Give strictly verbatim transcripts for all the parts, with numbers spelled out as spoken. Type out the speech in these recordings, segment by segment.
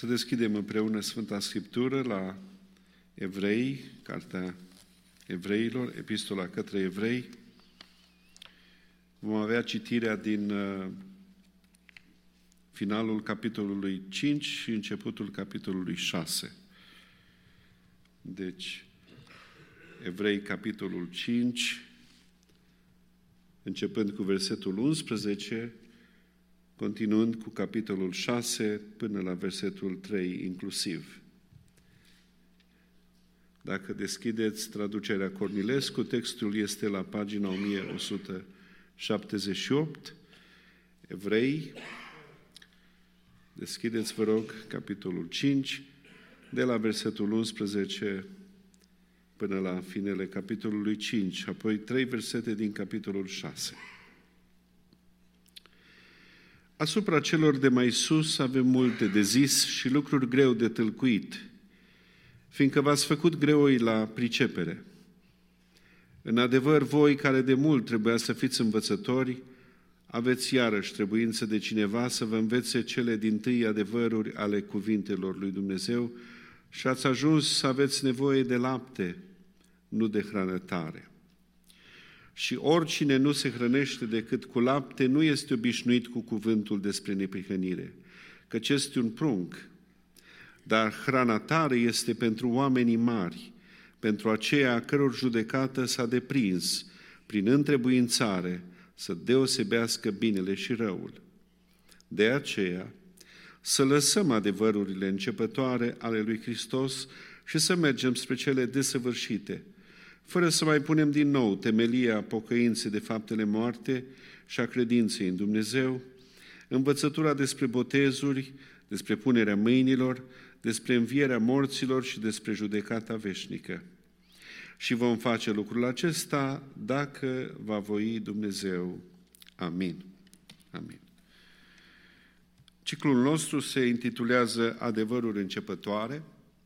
Să deschidem împreună Sfânta Scriptură la Evrei, Cartea Evreilor, Epistola către Evrei. Vom avea citirea din uh, finalul capitolului cinci și începutul capitolului șase. Deci, Evrei, capitolul cinci, începând cu versetul unsprezece, continuând cu capitolul șase până la versetul trei inclusiv. Dacă deschideți traducerea Cornilescu, textul este la pagina o mie o sută șaptezeci și opt, Evrei. Deschideți, vă rog, capitolul cinci, de la versetul unsprezece până la finele capitolului cinci, apoi trei versete din capitolul șase. Asupra celor de mai sus avem multe de zis și lucruri greu de tâlcuit, fiindcă v-ați făcut greoi la pricepere. În adevăr, voi care de mult trebuia să fiți învățători, aveți iarăși trebuință de cineva să vă învețe cele dintâi adevăruri ale cuvintelor lui Dumnezeu și ați ajuns să aveți nevoie de lapte, nu de hrană tare. Și oricine nu se hrănește decât cu lapte nu este obișnuit cu cuvântul despre neprihănire, căci este un prunc. Dar hrana tare este pentru oamenii mari, pentru aceia a căror judecată s-a deprins, prin întrebuințare, să deosebească binele și răul. De aceea, să lăsăm adevărurile începătoare ale lui Hristos și să mergem spre cele desăvârșite, fără să mai punem din nou temelia pocăinței de faptele moarte și a credinței în Dumnezeu, învățătura despre botezuri, despre punerea mâinilor, despre învierea morților și despre judecata veșnică. Și vom face lucrul acesta dacă va voi Dumnezeu. Amin. Amin. Ciclul nostru se intitulează Adevăruri începătoare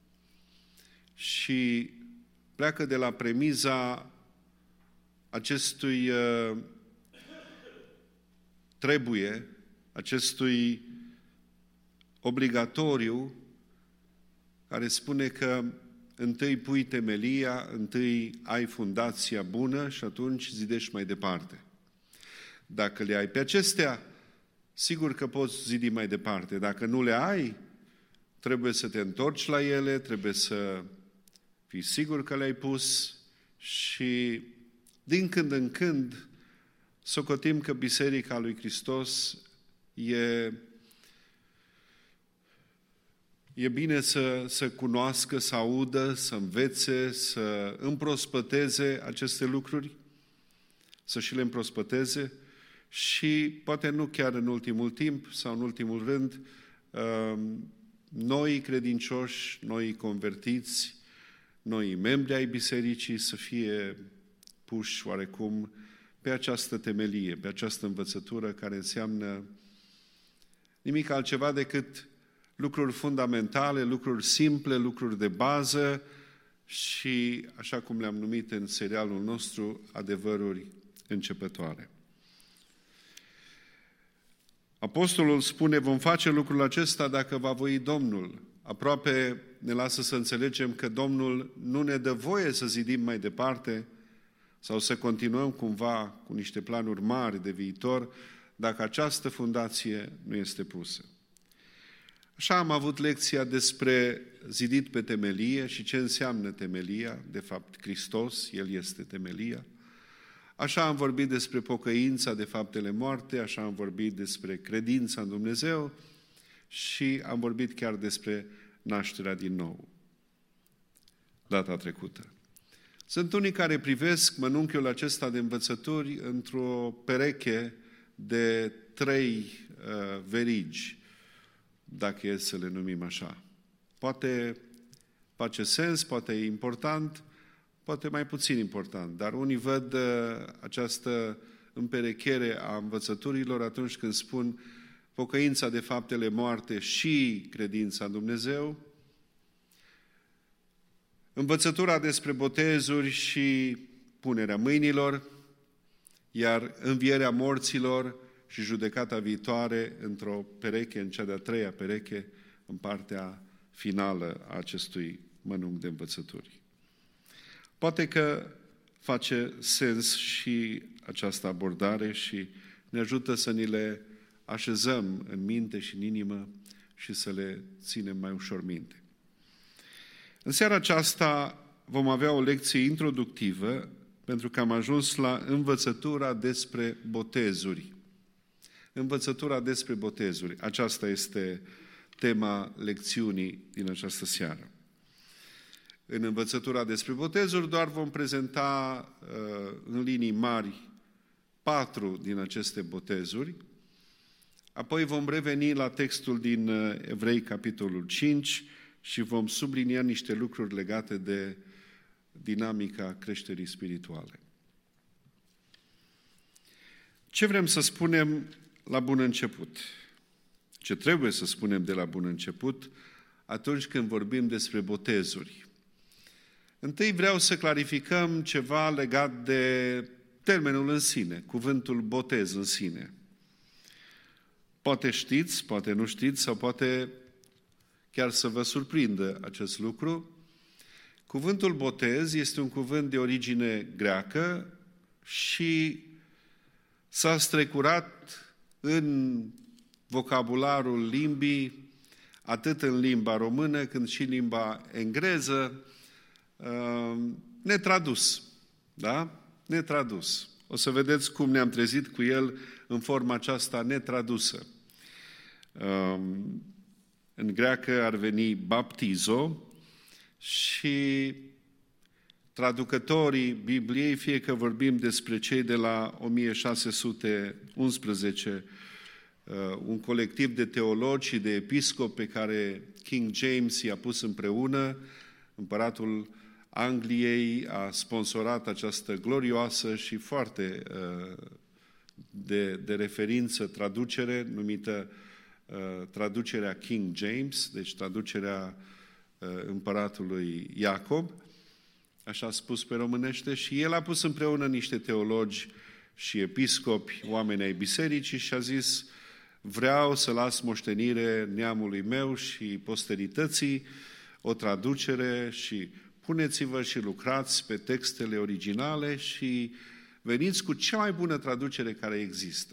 și pleacă de la premiza acestui uh, trebuie, acestui obligatoriu, care spune că întâi pui temelia, întâi ai fundația bună și atunci zidești mai departe. Dacă le ai pe acestea, sigur că poți zidi mai departe. Dacă nu le ai, trebuie să te întorci la ele, trebuie să fii sigur că le-ai pus și din când în când socotim că Biserica lui Hristos e, e bine să, să cunoască, să audă, să învețe, să împrospăteze aceste lucruri, să și le împrospăteze și poate nu chiar în ultimul timp sau în ultimul rând, noi credincioși, noi convertiți, noi membri ai bisericii să fie puși oarecum pe această temelie, pe această învățătură care înseamnă nimic altceva decât lucruri fundamentale, lucruri simple, lucruri de bază și, așa cum le-am numit în serialul nostru, adevăruri începătoare. Apostolul spune, vom face lucrul acesta dacă va voi Domnul. Aproape ne lasă să înțelegem că Domnul nu ne dă voie să zidim mai departe sau să continuăm cumva cu niște planuri mari de viitor dacă această fundație nu este pusă. Așa am avut lecția despre zidit pe temelie și ce înseamnă temelia, de fapt Hristos, El este temelia. Așa am vorbit despre pocăința de faptele moarte, așa am vorbit despre credința în Dumnezeu și am vorbit chiar despre nașterea din nou, data trecută. Sunt unii care privesc mănunchiul acesta de învățături într-o pereche de trei uh, verigi, dacă e să le numim așa. Poate face sens, poate e important, poate mai puțin important, dar unii văd uh, această împerechere a învățăturilor atunci când spun pocăința de faptele moarte și credința în Dumnezeu, învățătura despre botezuri și punerea mâinilor, iar învierea morților și judecata viitoare într-o pereche, în cea de-a treia pereche, în partea finală a acestui mănânc de învățături. Poate că face sens și această abordare și ne ajută să ni le așezăm în minte și în inimă și să le ținem mai ușor minte. În seara aceasta vom avea o lecție introductivă pentru că am ajuns la învățătura despre botezuri. Învățătura despre botezuri. Aceasta este tema lecțiunii din această seară. În învățătura despre botezuri doar vom prezenta în linii mari patru din aceste botezuri, apoi vom reveni la textul din Evrei, capitolul cinci, și vom sublinia niște lucruri legate de dinamica creșterii spirituale. Ce vrem să spunem la bun început? Ce trebuie să spunem de la bun început atunci când vorbim despre botezuri? Întâi vreau să clarificăm ceva legat de termenul în sine, cuvântul botez în sine. Poate știți, poate nu știți, sau poate chiar să vă surprindă acest lucru. Cuvântul botez este un cuvânt de origine greacă și s-a strecurat în vocabularul limbii, atât în limba română cât și în limba engleză, netradus. Da? Netradus. O să vedeți cum ne-am trezit cu el în forma aceasta netradusă. În greacă ar veni baptizo și traducătorii Bibliei, fie că vorbim despre cei de la o mie șase sute unsprezece, un colectiv de teologi și de episcopi pe care King James i-a pus împreună, împăratul Angliei a sponsorat această glorioasă și foarte de, de referință traducere numită traducerea King James, deci traducerea împăratului Iacob, așa spus pe românește, și el a pus împreună niște teologi și episcopi, oameni ai bisericii, și a zis: vreau să las moștenire neamului meu și posterității o traducere și puneți-vă și lucrați pe textele originale și veniți cu cea mai bună traducere care există.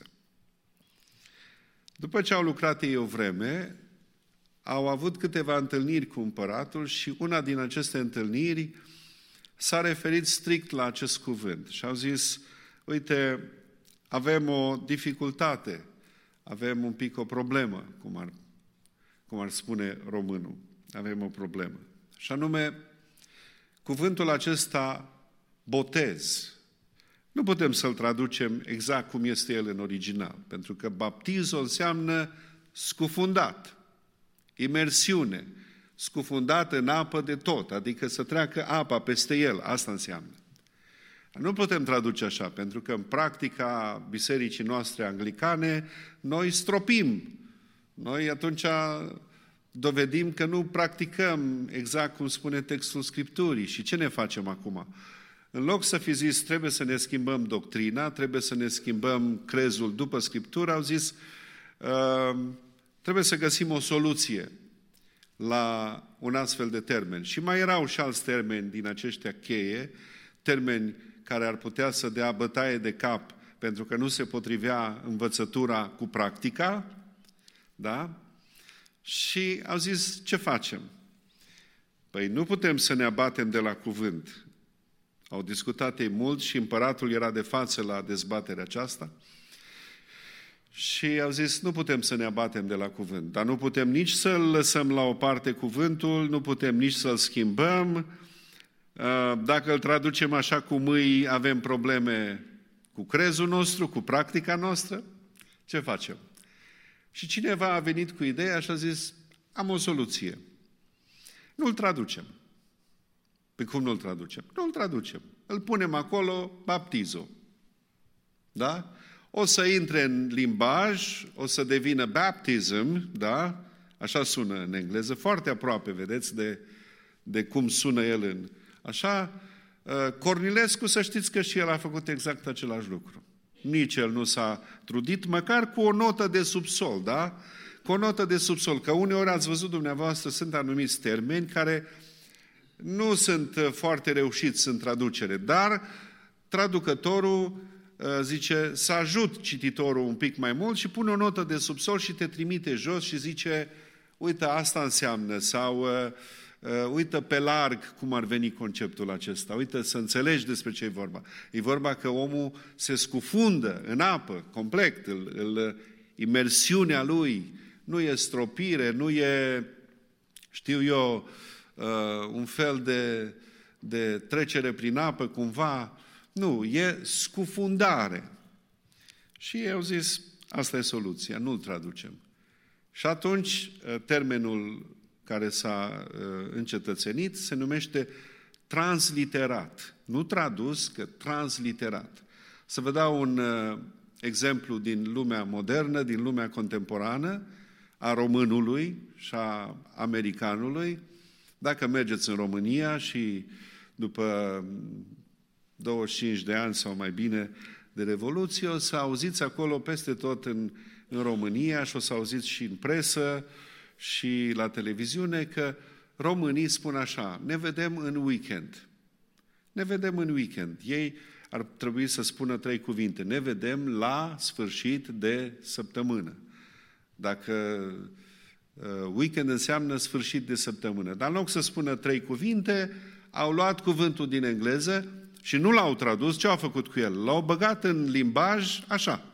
După ce au lucrat ei o vreme, au avut câteva întâlniri cu împăratul și una din aceste întâlniri s-a referit strict la acest cuvânt. Și au zis: uite, avem o dificultate, avem un pic o problemă, cum ar, cum ar spune românul. Avem o problemă. Și anume, cuvântul acesta, botez, nu putem să-l traducem exact cum este el în original, pentru că baptizo înseamnă scufundat, imersiune, scufundat în apă de tot, adică să treacă apa peste el, asta înseamnă. Nu putem traduce așa, pentru că în practica bisericii noastre anglicane, noi stropim. Noi atunci dovedim că nu practicăm exact cum spune textul Scripturii. Și ce ne facem acum? În loc să fi zis, trebuie să ne schimbăm doctrina, trebuie să ne schimbăm crezul după Scriptură, au zis, trebuie să găsim o soluție la un astfel de termen. Și mai erau și alți termeni din aceștia cheie, termeni care ar putea să dea bătaie de cap, pentru că nu se potrivea învățătura cu practica, da? Și au zis, ce facem? Păi nu putem să ne abatem de la cuvânt. Au discutat ei mult și împăratul era de față la dezbaterea aceasta. Și au zis, nu putem să ne abatem de la cuvânt, dar nu putem nici să-l lăsăm la o parte cuvântul, nu putem nici să-l schimbăm. Dacă îl traducem așa cum îi, avem probleme cu crezul nostru, cu practica noastră. Ce facem? Și cineva a venit cu ideea și a zis, am o soluție. Nu-l traducem. Păi cum nu-l traducem? Nu-l traducem. Îl punem acolo, baptizo. Da? O să intre în limbaj, o să devină baptism, da? Așa sună în engleză, foarte aproape, vedeți, de, de cum sună el în... Așa, Cornilescu, să știți că și el a făcut exact același lucru. Nici el nu s-a trudit, măcar cu o notă de subsol, da? cu o notă de subsol, că uneori ați văzut dumneavoastră, sunt anumiți termeni care nu sunt foarte reușiți în traducere, dar traducătorul zice să ajut cititorul un pic mai mult și pune o notă de subsol și te trimite jos și zice, uite, asta înseamnă, sau uh, uh, uite pe larg cum ar veni conceptul acesta, uite să înțelegi despre ce e vorba. E vorba că omul se scufundă în apă, complet, îl, îl, imersiunea lui nu e stropire, nu e, știu eu, uh, un fel de, de trecere prin apă cumva, nu, e scufundare. Și eu zis, asta e soluția, nu-l traducem. Și atunci termenul care s-a încetățenit se numește transliterat. Nu tradus, că transliterat. Să vă dau un exemplu din lumea modernă, din lumea contemporană, a românului și a americanului. Dacă mergeți în România și după douăzeci și cinci de ani sau mai bine de Revoluție, o să auziți acolo peste tot în, în România și o să auziți și în presă și la televiziune că românii spun așa, ne vedem în weekend. Ne vedem în weekend. Ei ar trebui să spună trei cuvinte. Ne vedem la sfârșit de săptămână. Dacă uh, weekend înseamnă sfârșit de săptămână. Dar în loc să spună trei cuvinte, au luat cuvântul din engleză și nu l-au tradus, ce au făcut cu el? L-au băgat în limbaj așa.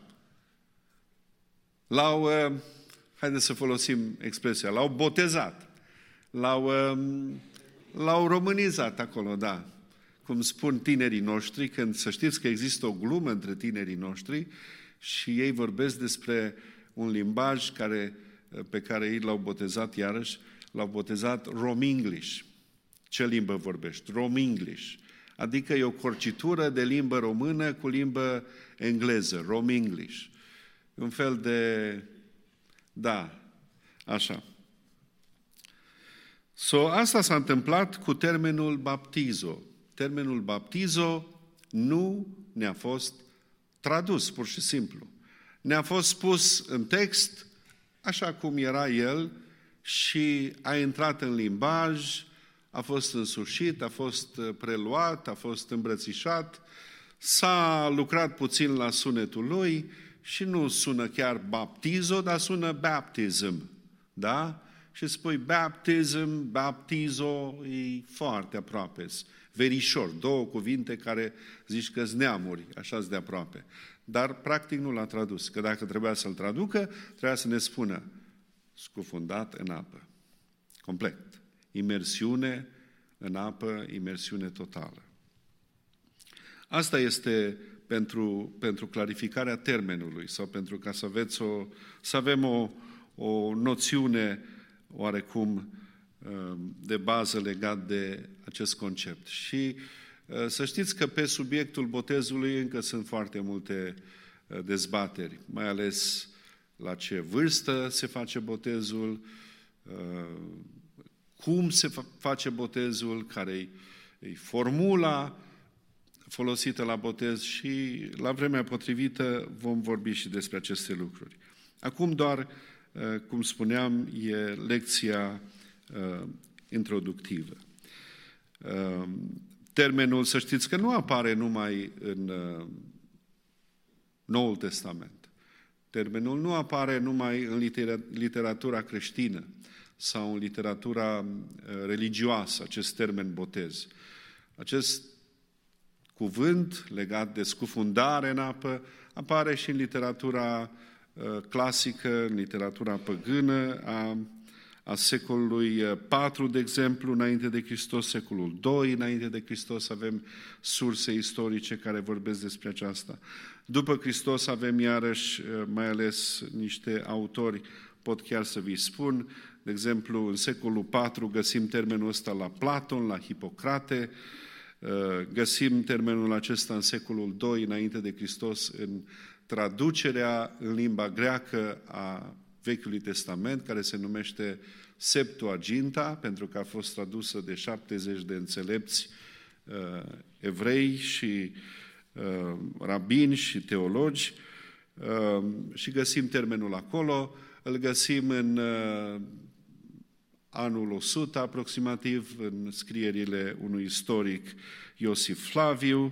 L-au, uh, haideți să folosim expresia, l-au botezat. L-au, uh, l-au românizat acolo, da. Cum spun tinerii noștri, când să știți că există o glumă între tinerii noștri și ei vorbesc despre un limbaj care, pe care ei l-au botezat iarăși, l-au botezat Rom-English. Ce limbă vorbești? Rom-English. Adică e o corcitură de limbă română cu limbă engleză, Rom-English. Un fel de... Da, așa. So, asta s-a întâmplat cu termenul baptizo. Termenul baptizo nu ne-a fost tradus, pur și simplu. Ne-a fost spus în text, așa cum era el, și a intrat în limbaj, a fost însușit, a fost preluat, a fost îmbrățișat, s-a lucrat puțin la sunetul lui și nu sună chiar baptizo, dar sună baptism, da? Și spui baptism, baptizo, e foarte aproape, verișor, două cuvinte care zici că-s neamuri, așa-s de aproape. Dar practic nu l-a tradus, că dacă trebuia să-l traducă, trebuia să ne spună scufundat în apă. Complet. Imersiune în apă, imersiune totală. Asta este pentru, pentru clarificarea termenului sau pentru ca să, aveți o, să avem o, o noțiune oarecum de bază legat de acest concept. Și să știți că pe subiectul botezului încă sunt foarte multe dezbateri, mai ales la ce vârstă se face botezul, cum se face botezul, care e formula folosită la botez și la vremea potrivită vom vorbi și despre aceste lucruri. Acum doar, cum spuneam, e lecția introductivă. Termenul, să știți că nu apare numai în Noul Testament. Termenul nu apare numai în literatura creștină sau în literatura religioasă, acest termen botez. Acest cuvânt legat de scufundare în apă apare și în literatura clasică, în literatura păgână a, a secolului patru, de exemplu, înainte de Hristos, secolul doi, înainte de Hristos, avem surse istorice care vorbesc despre aceasta. După Hristos avem iarăși, mai ales niște autori, pot chiar să vi spun, de exemplu, în secolul patru găsim termenul ăsta la Platon, la Hipocrate, găsim termenul acesta în secolul doi, înainte de Hristos, în traducerea în limba greacă a Vechiului Testament, care se numește Septuaginta, pentru că a fost tradusă de șaptezeci de înțelepți uh, evrei și uh, rabini și teologi, uh, și găsim termenul acolo. îl găsim în anul o sută aproximativ, în scrierile unui istoric, Iosif Flaviu,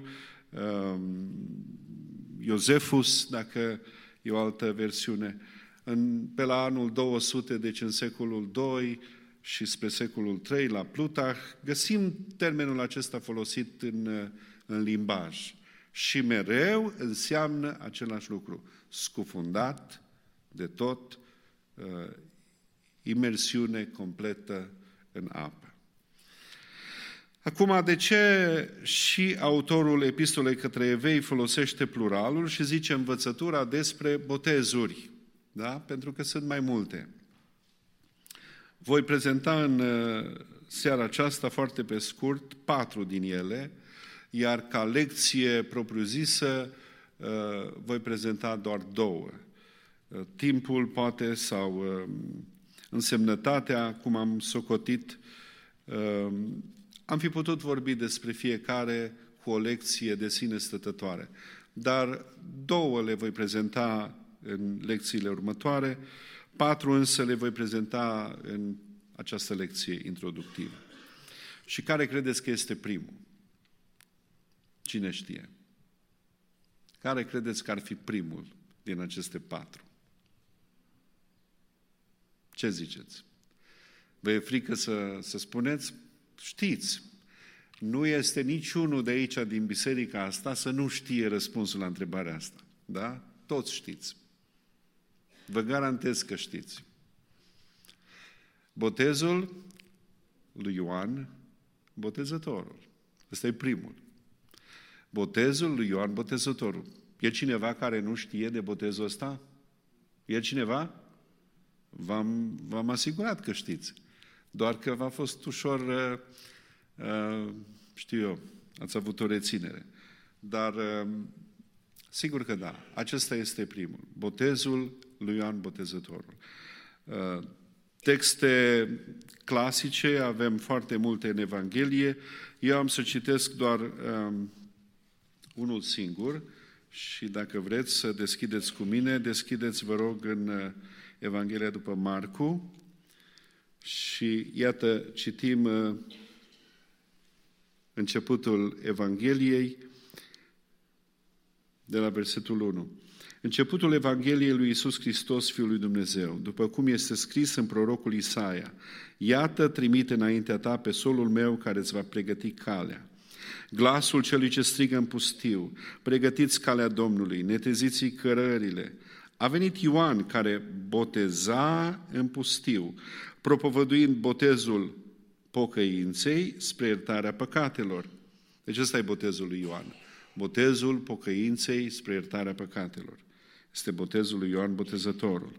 Iosefus, dacă e o altă versiune. În, pe la anul două sute, deci în secolul doi și spre secolul trei, la Plutarh, găsim termenul acesta folosit în, în limbaj. Și mereu înseamnă același lucru. Scufundat de tot, uh, imersiune completă în apă. Acum, de ce și autorul epistolei către evrei folosește pluralul și zice învățătura despre botezuri? Da? Pentru că sunt mai multe. Voi prezenta în seara aceasta, foarte pe scurt, patru din ele, iar ca lecție propriu-zisă voi prezenta doar două. Timpul poate sau însemnătatea, cum am socotit, am fi putut vorbi despre fiecare cu o lecție de sine stătătoare. Dar două le voi prezenta în lecțiile următoare, patru însă le voi prezenta în această lecție introductivă. Și care credeți că este primul? Cine știe? Care credeți că ar fi primul din aceste patru? Ce ziceți? Vă e frică să, să spuneți? Știți, nu este niciunul de aici, din biserica asta, să nu știe răspunsul la întrebarea asta. Da? Toți știți. Vă garantez că știți. Botezul lui Ioan Botezătorul. Ăsta e primul. Botezul lui Ioan Botezătorul. E cineva care nu știe de botezul ăsta? E cineva? V-am, v-am asigurat că știți. Doar că v-a fost ușor, uh, uh, știu eu, ați avut o reținere. Dar uh, sigur că da, acesta este primul. Botezul lui Ioan Botezătorul. Uh, texte clasice, avem foarte multe în Evanghelie. Eu am să citesc doar um, unul singur și dacă vreți să deschideți cu mine, deschideți, vă rog, în uh, Evanghelia după Marcu. Și iată, citim uh, începutul Evangheliei de la versetul unu. Începutul Evangheliei lui Iisus Hristos, Fiul lui Dumnezeu, după cum este scris în prorocul Isaia: Iată, trimite înaintea ta pe solul meu care îți va pregăti calea. Glasul celui ce strigă în pustiu: pregătiți calea Domnului, neteziți cărările. A venit Ioan, care boteza în pustiu, propovăduind botezul pocăinței spre iertarea păcatelor. Deci ăsta e botezul lui Ioan. Botezul pocăinței spre iertarea păcatelor. Este botezul lui Ioan Botezătorul.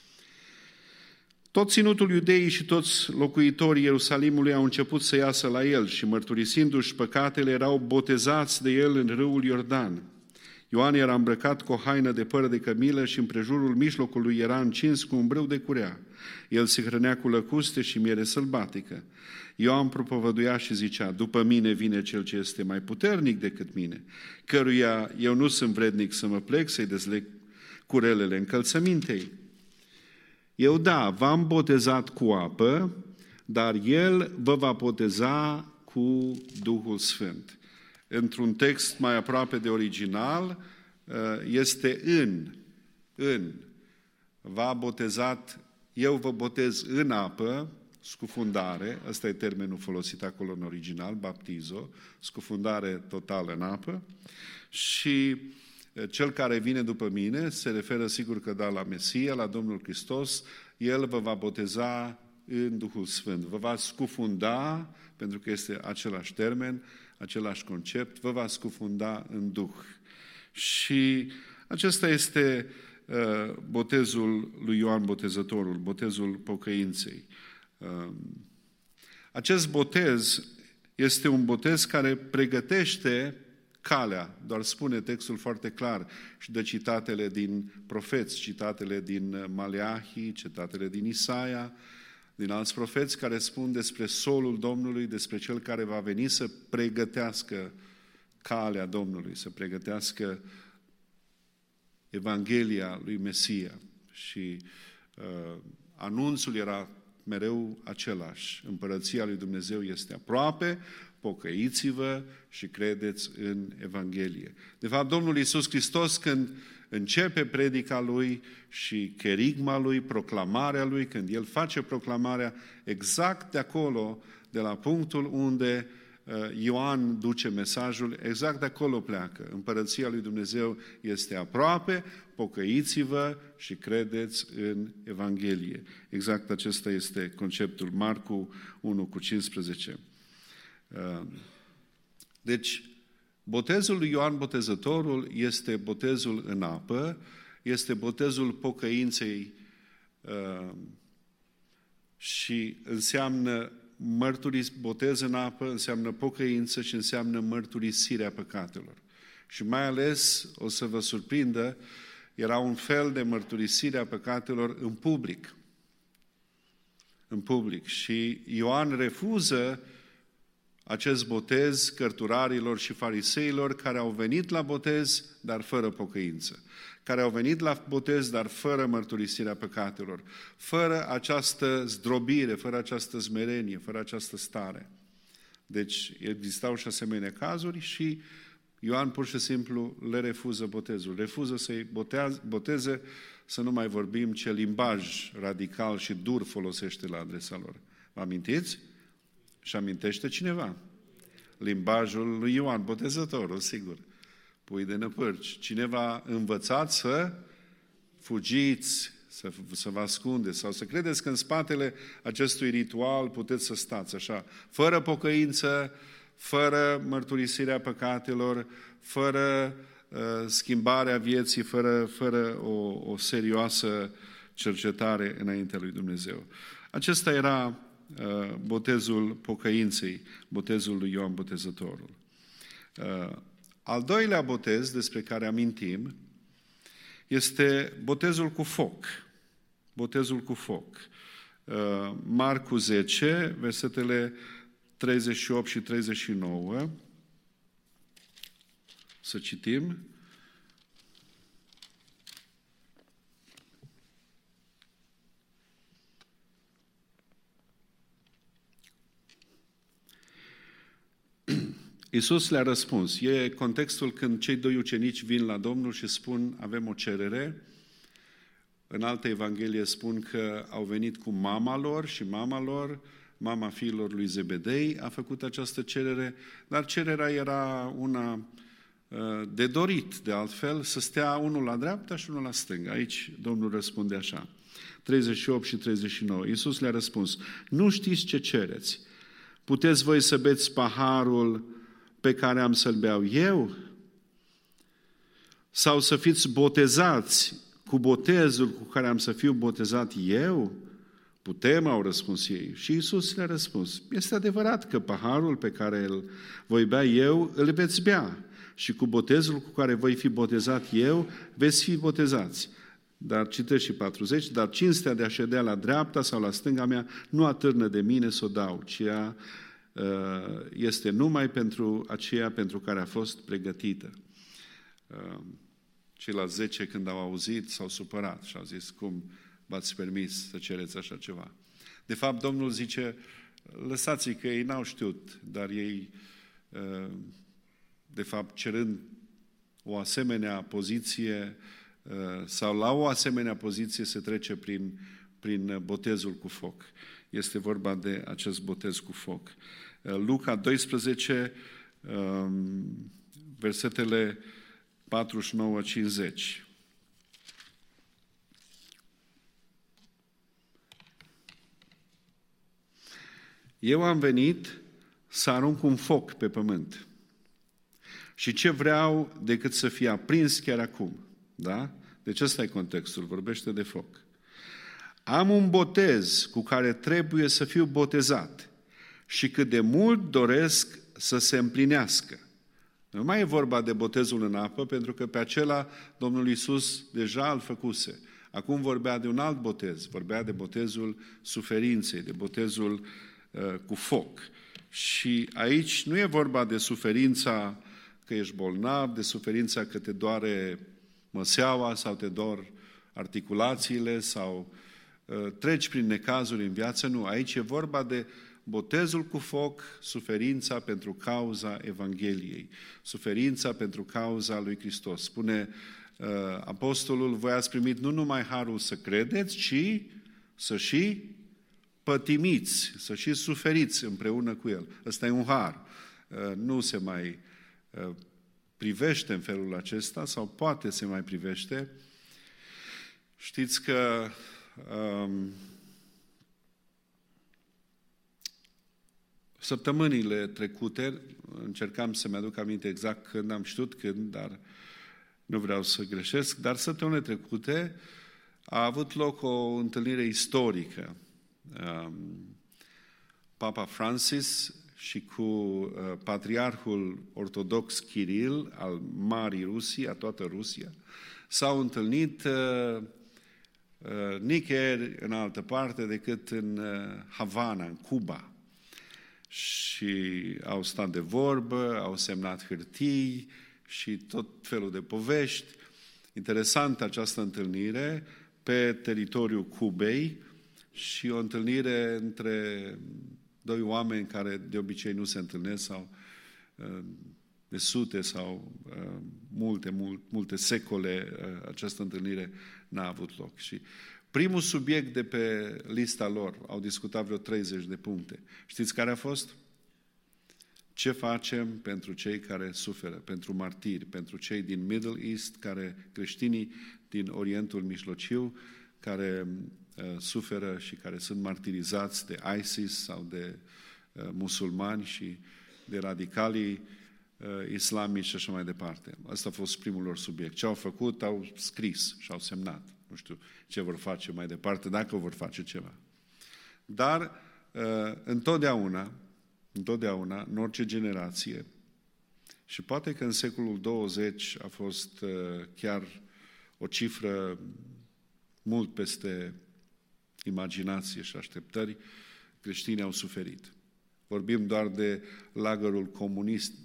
Tot ținutul iudeii și toți locuitorii Ierusalimului au început să iasă la el și, mărturisindu-și păcatele, erau botezați de el în râul Iordan. Ioan era îmbrăcat cu o haină de păr de cămilă și împrejurul mijlocului era încins cu un brâu de curea. El se hrănea cu lăcuste și miere sălbatică. Ioan propovăduia și zicea: după mine vine cel ce este mai puternic decât mine, căruia eu nu sunt vrednic să mă plec să-i dezleg curelele încălțămintei. Eu, da, v-am botezat cu apă, dar el vă va boteza cu Duhul Sfânt. Într-un text mai aproape de original, este în, în, v-a botezat, eu vă botez în apă, scufundare, ăsta e termenul folosit acolo în original, baptizo, scufundare totală în apă, și cel care vine după mine, se referă sigur că da la Mesia, la Domnul Hristos, el vă va boteza în Duhul Sfânt, vă va scufunda, pentru că este același termen, același concept, vă va scufunda în Duh. Și acesta este uh, botezul lui Ioan Botezătorul, botezul pocăinței. Uh, acest botez este un botez care pregătește calea, doar spune textul foarte clar, și dă citatele din profeți, citatele din Maleahi, citatele din Isaia, din alți profeți care spun despre solul Domnului, despre cel care va veni să pregătească calea Domnului, să pregătească Evanghelia lui Mesia. Și Anunțul era mereu același. Împărăția lui Dumnezeu este aproape, pocăiți-vă și credeți în Evanghelie. De fapt, Domnul Iisus Hristos, când începe predica Lui și cherigma Lui, proclamarea Lui, când El face proclamarea, exact de acolo, de la punctul unde Ioan duce mesajul, exact de acolo pleacă. Împărăția lui Dumnezeu este aproape, pocăiți-vă și credeți în Evanghelie. Exact acesta este conceptul. Marcu unu cu cincisprezece. Deci, botezul lui Ioan Botezătorul este botezul în apă, este botezul pocăinței și înseamnă mărturis, botez în apă înseamnă pocăință și înseamnă mărturisirea păcatelor. Și mai ales, o să vă surprindă, era un fel de mărturisire a păcatelor în public. În public. Și Ioan refuză acest botez cărturarilor și fariseilor care au venit la botez, dar fără pocăință. Care au venit la botez, dar fără mărturisirea păcatelor, fără această zdrobire, fără această smerenie, fără această stare. Deci existau și asemenea cazuri și Ioan pur și simplu le refuză botezul. Refuză să-i boteze, să nu mai vorbim ce limbaj radical și dur folosește la adresa lor. Vă amintiți? Și amintește cineva. Limbajul lui Ioan Botezătorul, sigur. Pui de năpârci. Cineva învățat să fugiți, să, să vă ascundeți sau să credeți că în spatele acestui ritual puteți să stați așa, fără pocăință, fără mărturisirea păcatelor, fără uh, schimbarea vieții, fără, fără o, o serioasă cercetare înaintea lui Dumnezeu. Acesta era uh, botezul pocăinței, botezul lui Ioan Botezătorul. Uh, Al doilea botez despre care amintim este botezul cu foc. Botezul cu foc. Marcu zece, versetele treizeci și opt și treizeci și nouă. Să citim. Iisus le-a răspuns. E contextul când cei doi ucenici vin la Domnul și spun, avem o cerere. În altă evanghelie spun că au venit cu mama lor și mama lor, mama fiilor lui Zebedei, a făcut această cerere, dar cererea era una de dorit, de altfel, să stea unul la dreapta și unul la stânga. Aici Domnul răspunde așa. treizeci și opt și treizeci și nouă. Iisus le-a răspuns, nu știți ce cereți. Puteți voi să beți paharul pe care am să-l beau eu? Sau să fiți botezați cu botezul cu care am să fiu botezat eu? Putem, au răspuns ei. Și Iisus le-a răspuns, este adevărat că paharul pe care îl voi bea eu, îl veți bea. Și cu botezul cu care voi fi botezat eu, veți fi botezați. Dar citește și patruzeci, dar cinstea de a ședea la dreapta sau la stânga mea nu atârnă de mine să o dau, ci ea este numai pentru aceea pentru care a fost pregătită. Ceilalți zece, când au auzit, s-au supărat și au zis, cum v-ați permis să cereți așa ceva? De fapt, Domnul zice, lăsați-i că ei n-au știut, dar ei, de fapt, cerând o asemenea poziție sau la o asemenea poziție se trece prin, prin botezul cu foc. Este vorba de acest botez cu foc. Luca doisprezece, versetele patruzeci și nouă cincizeci. Eu am venit să arunc un foc pe pământ. Și ce vreau decât să fie aprins chiar acum. Da? Deci ăsta e contextul, vorbește de foc. Am un botez cu care trebuie să fiu botezat și cât de mult doresc să se împlinească. Nu mai e vorba de botezul în apă, pentru că pe acela Domnul Iisus deja îl făcuse. Acum vorbea de un alt botez, vorbea de botezul suferinței, de botezul uh, cu foc. Și aici nu e vorba de suferința că ești bolnav, de suferința că te doare măseaua sau te dor articulațiile sau treci prin necazuri în viață, nu. Aici e vorba de botezul cu foc, suferința pentru cauza Evangheliei, suferința pentru cauza lui Hristos. Spune uh, apostolul, voi ați primit nu numai harul să credeți, ci să și pătimiți, să și suferiți împreună cu El. Ăsta e un har. Uh, nu se mai uh, privește în felul acesta, sau poate se mai privește. Știți că um, săptămânile trecute, încercam să-mi aduc aminte exact când, am știut când, dar nu vreau să greșesc, dar săptămânile trecute a avut loc o întâlnire istorică. Papa Francis și cu patriarhul ortodox Kiril al Marii Rusii, a toată Rusia, s-au întâlnit nicăieri în altă parte decât în Havana, în Cuba. Și au stat de vorbă, au semnat hârtii și tot felul de povești. Interesant această întâlnire pe teritoriul Cubei și o întâlnire între doi oameni care de obicei nu se întâlnesc sau de sute sau multe, multe, multe secole această întâlnire n-a avut loc. Și primul subiect de pe lista lor, au discutat vreo treizeci de puncte. Știți care a fost? Ce facem pentru cei care suferă, pentru martiri, pentru cei din Middle East, care, creștinii din Orientul Mijlociu, care uh, suferă și care sunt martirizați de ISIS sau de uh, musulmani și de radicalii uh, islamici și așa mai departe. Asta a fost primul lor subiect. Ce au făcut? Au scris și au semnat. Nu știu ce vor face mai departe, dacă vor face ceva. Dar întotdeauna, întotdeauna, în orice generație, și poate că în secolul douăzeci a fost chiar o cifră mult peste imaginație și așteptări, creștinii au suferit. Vorbim doar de lagărul comunist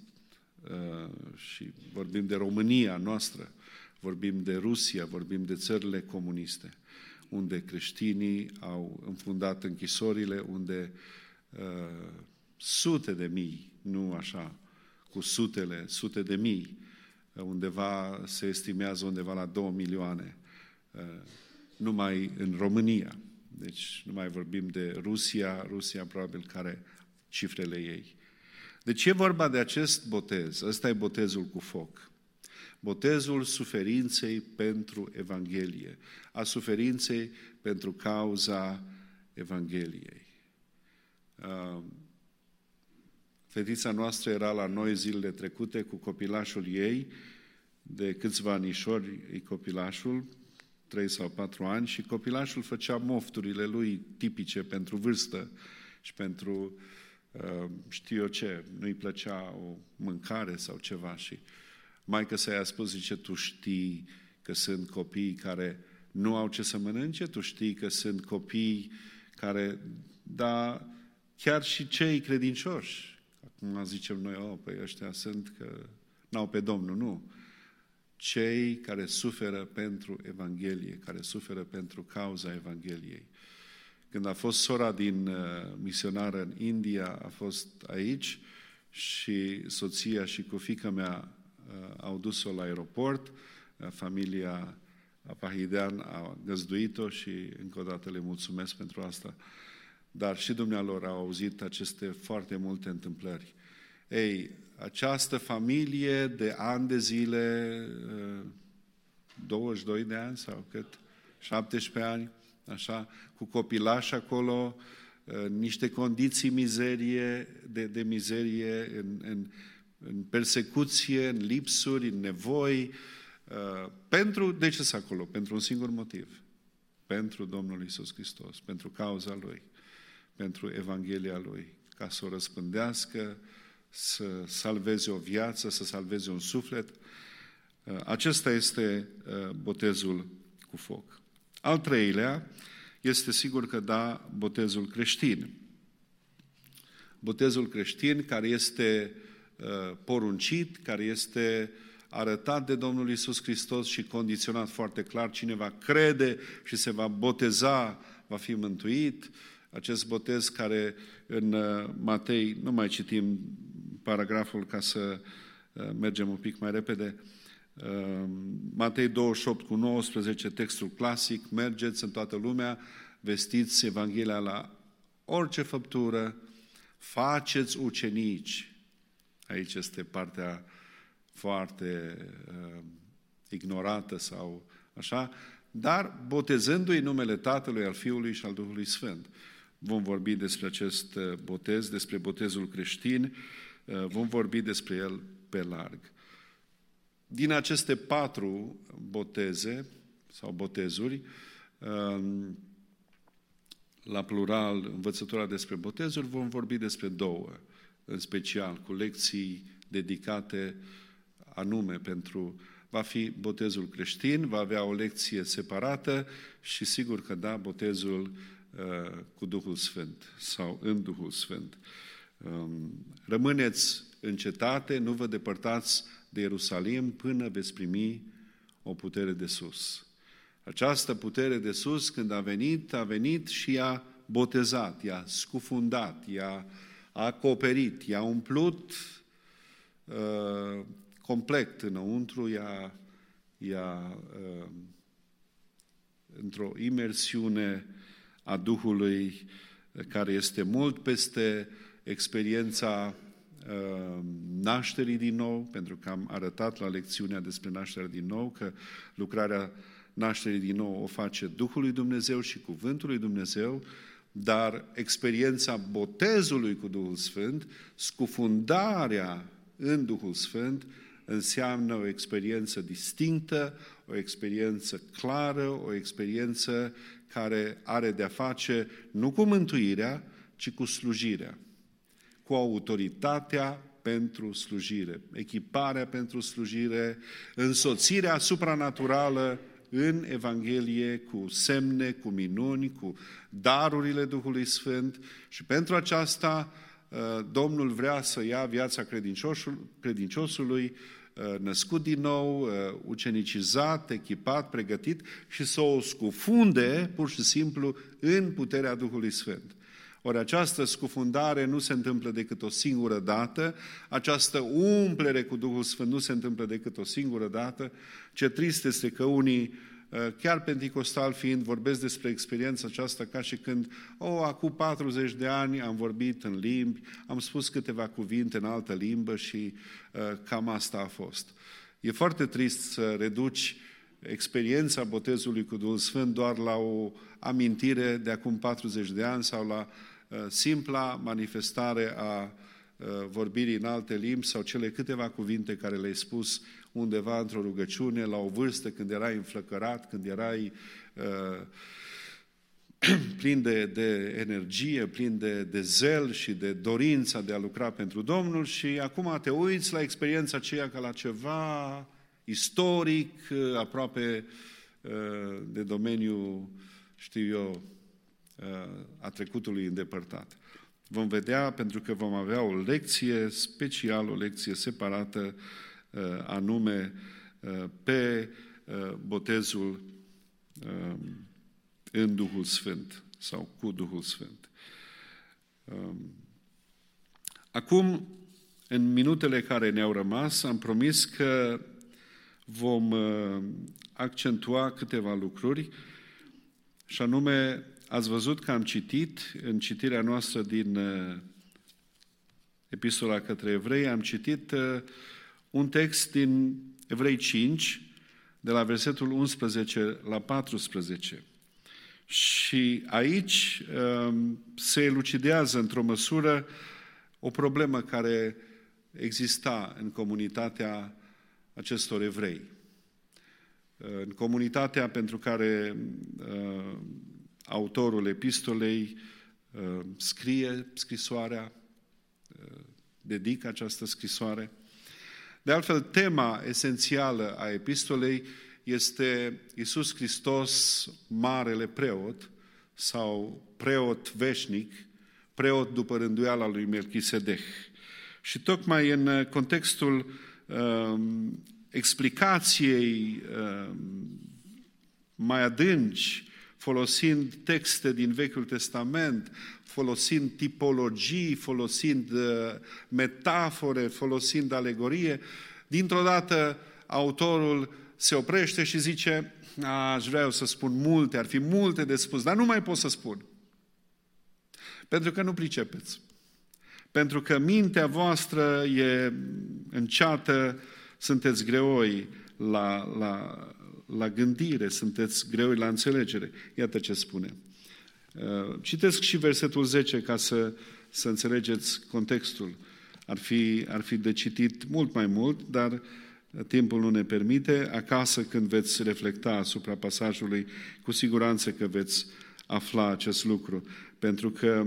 și vorbim de România noastră, vorbim de Rusia, vorbim de țările comuniste, unde creștinii au înfundat închisorile, unde uh, sute de mii, nu așa, cu sutele, sute de mii, undeva se estimează undeva la două milioane, uh, numai în România. Deci nu mai vorbim de Rusia, Rusia probabil care cifrele ei. Deci e vorba de acest botez, ăsta e botezul cu foc. Botezul suferinței pentru Evanghelie, a suferinței pentru cauza Evangheliei. Fetița noastră era la noi zilele trecute cu copilașul ei, de câțiva anișori e copilașul, trei sau patru ani, și copilașul făcea mofturile lui tipice pentru vârstă și pentru, știu eu ce, nu-i plăcea o mâncare sau ceva și maică sa i-a spus, zice, tu știi că sunt copii care nu au ce să mănânce, tu știi că sunt copii care, da, chiar și cei credincioși, acum zicem noi, oh, păi ăștia sunt că n-au pe Domnul, nu. Cei care suferă pentru Evanghelie, care suferă pentru cauza Evangheliei. Când a fost sora din uh, misionară în India, a fost aici și soția și cu fiica mea au dus-o la aeroport, familia Apahidean a găzduit-o și încă o dată le mulțumesc pentru asta. Dar și dumnealor au auzit aceste foarte multe întâmplări. Ei, această familie de ani de zile, douăzeci și doi de ani sau cât, șaptesprezece ani, așa, cu copilași acolo, niște condiții mizerie, de, de mizerie, în, în în persecuție, în lipsuri, în nevoi. Pentru, de ce sunt acolo? Pentru un singur motiv. Pentru Domnul Iisus Hristos, pentru cauza Lui, pentru Evanghelia Lui, ca să o răspândească, să salveze o viață, să salveze un suflet. Acesta este botezul cu foc. Al treilea este sigur că da, botezul creștin. Botezul creștin care este poruncit, care este arătat de Domnul Iisus Hristos și condiționat foarte clar. Cine va crede și se va boteza va fi mântuit. Acest botez care în Matei, nu mai citim paragraful ca să mergem un pic mai repede, Matei douăzeci și opt cu nouăsprezece, textul clasic, mergeți în toată lumea, vestiți Evanghelia la orice făptură, faceți ucenici. Aici este partea foarte uh, ignorată sau așa, dar botezându-i numele Tatălui, al Fiului și al Duhului Sfânt. Vom vorbi despre acest botez, despre botezul creștin, uh, vom vorbi despre el pe larg. Din aceste patru boteze sau botezuri, la plural, învățătura despre botezuri, vom vorbi despre două, în special, cu lecții dedicate anume pentru... Va fi botezul creștin, va avea o lecție separată și sigur că da, botezul uh, cu Duhul Sfânt sau în Duhul Sfânt. Um, rămâneți în cetate, nu vă depărtați de Ierusalim până veți primi o putere de sus. Această putere de sus, când a venit, a venit și i-a botezat, i-a scufundat, i-a acoperit, i-a umplut uh, complet înăuntru, i-a, i-a uh, într-o imersiune a Duhului care este mult peste experiența nașterii din nou, pentru că am arătat la lecțiunea despre nașterea din nou că lucrarea nașterii din nou o face Duhul lui Dumnezeu și Cuvântul lui Dumnezeu, dar experiența botezului cu Duhul Sfânt, scufundarea în Duhul Sfânt, înseamnă o experiență distinctă, o experiență clară, o experiență care are de-a face nu cu mântuirea, ci cu slujirea, cu autoritatea pentru slujire, echiparea pentru slujire, însoțirea supranaturală în Evanghelie cu semne, cu minuni, cu darurile Duhului Sfânt și pentru aceasta Domnul vrea să ia viața credinciosului născut din nou, ucenicizat, echipat, pregătit și să o scufunde pur și simplu în puterea Duhului Sfânt. Ori această scufundare nu se întâmplă decât o singură dată, această umplere cu Duhul Sfânt nu se întâmplă decât o singură dată. Ce trist este că unii, chiar penticostal fiind, vorbesc despre experiența aceasta ca și când, oh, acum patruzeci de ani am vorbit în limbi, am spus câteva cuvinte în altă limbă și uh, cam asta a fost. E foarte trist să reduci experiența botezului cu Duhul Sfânt doar la o amintire de acum patruzeci de ani sau la uh, simpla manifestare a uh, vorbirii în alte limbi sau cele câteva cuvinte care le-ai spus undeva într-o rugăciune, la o vârstă când erai înflăcărat, când erai uh, plin de, de energie, plin de, de zel și de dorința de a lucra pentru Domnul și acum te uiți la experiența aceea ca la ceva istoric, aproape de domeniul, știu eu, a trecutului îndepărtat. Vom vedea, pentru că vom avea o lecție specială, o lecție separată, anume pe botezul în Duhul Sfânt sau cu Duhul Sfânt. Acum, în minutele care ne-au rămas, am promis că vom accentua câteva lucruri și anume, ați văzut că am citit în citirea noastră din Epistola către Evrei, am citit un text din Evrei cinci, de la versetul unsprezece la paisprezece. Și aici se elucidează într-o măsură o problemă care exista în comunitatea acestor evrei. În comunitatea pentru care uh, autorul epistolei uh, scrie scrisoarea, uh, dedică această scrisoare. De altfel, tema esențială a epistolei este Iisus Hristos, marele preot, sau preot veșnic, preot după rânduiala lui Melchisedech. Și tocmai în contextul uh, explicației uh, mai adânci folosind texte din Vechiul Testament, folosind tipologii, folosind metafore, folosind alegorie, dintr-o dată autorul se oprește și zice: aș vrea eu să spun multe, ar fi multe de spus, dar nu mai pot să spun. Pentru că nu pricepeți. Pentru că mintea voastră e înceată, sunteți greoi la, la, la gândire, sunteți greoi la înțelegere. Iată ce spune. Citesc și versetul zece ca să, să înțelegeți contextul. Ar fi, ar fi de citit mult mai mult, dar timpul nu ne permite. Acasă, când veți reflecta asupra pasajului, cu siguranță că veți afla acest lucru. Pentru că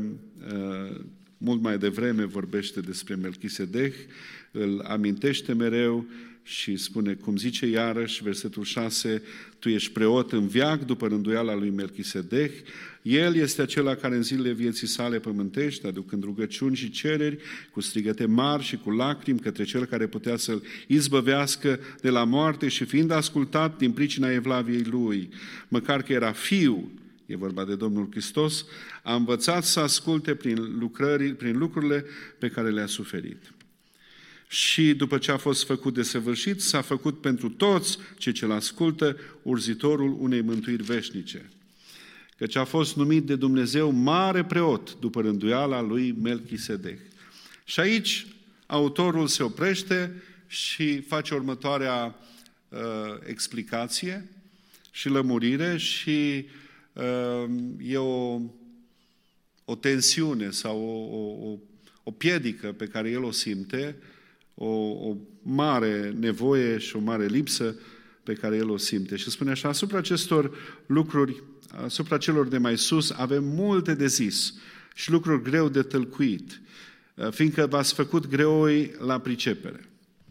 mult mai devreme vorbește despre Melchisedech, îl amintește mereu și spune, cum zice iarăși, versetul șase, tu ești preot în veac după rânduiala lui Melchisedech. El este acela care în zilele vieții sale pământești, aducând rugăciuni și cereri, cu strigăte mari și cu lacrimi către cel care putea să-l izbăvească de la moarte și fiind ascultat din pricina evlaviei lui, măcar că era fiu, e vorba de Domnul Hristos, a învățat să asculte prin, lucrări, prin lucrurile pe care le-a suferit. Și după ce a fost făcut desăvârșit, s-a făcut pentru toți cei ce-l ascultă urzitorul unei mântuiri veșnice. Căci a fost numit de Dumnezeu mare preot după rânduiala lui Melchisedech. Și aici autorul se oprește și face următoarea uh, explicație și lămurire și uh, e o, o tensiune sau o, o, o piedică pe care el o simte, O, o mare nevoie și o mare lipsă pe care el o simte. Și spune așa, asupra acestor lucruri, asupra celor de mai sus, avem multe de zis și lucruri greu de tălcuit, fiindcă v-ați făcut greoi la pricepere.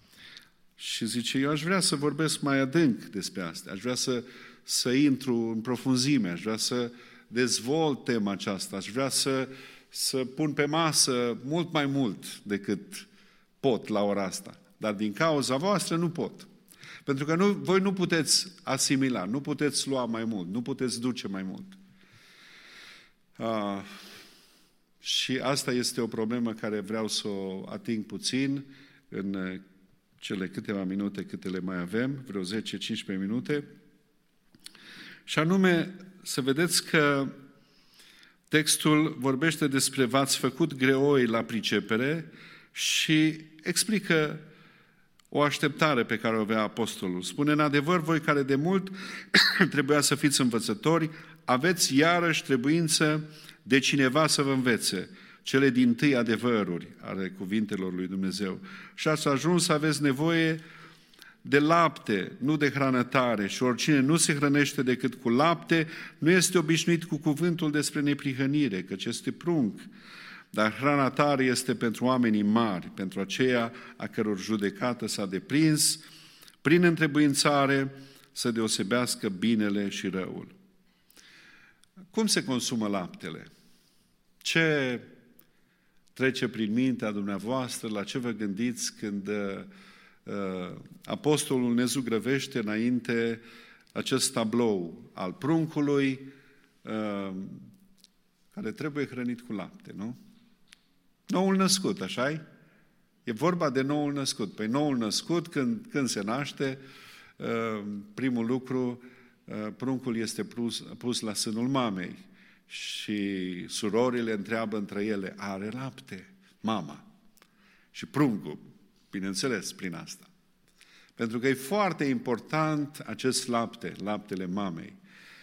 Și zice, eu aș vrea să vorbesc mai adânc despre asta, aș vrea să, să intru în profunzime, aș vrea să dezvolt tema aceasta, aș vrea să, să pun pe masă mult mai mult decât pot la ora asta. Dar din cauza voastră nu pot. Pentru că nu, voi nu puteți asimila, nu puteți lua mai mult, nu puteți duce mai mult. Ah, și asta este o problemă care vreau să o ating puțin în cele câteva minute câte le mai avem, vreo zece cincisprezece minute. Și anume, să vedeți că textul vorbește despre v-ați făcut greoi la pricepere și explică o așteptare pe care o avea apostolul. Spune, în adevăr, voi care de mult trebuia să fiți învățători, aveți iarăși trebuință de cineva să vă învețe cele dintâi adevăruri ale cuvintelor lui Dumnezeu. Și ați ajuns să aveți nevoie de lapte, nu de hrană tare, și oricine nu se hrănește decât cu lapte, nu este obișnuit cu cuvântul despre neprihănire, căci este prunc. Dar hrana tare este pentru oamenii mari, pentru aceia a căror judecată s-a deprins, prin întrebuințare să deosebească binele și răul. Cum se consumă laptele? Ce trece prin mintea dumneavoastră? La ce vă gândiți când uh, apostolul ne zugrăvește înainte acest tablou al pruncului uh, care trebuie hrănit cu lapte, nu? Noul născut, așa-i? E vorba de noul născut. Păi noul născut, când, când se naște, primul lucru, pruncul este pus, pus la sânul mamei și surorile întreabă între ele, are lapte? Mama. Și pruncul, bineînțeles, prin asta. Pentru că e foarte important acest lapte, laptele mamei.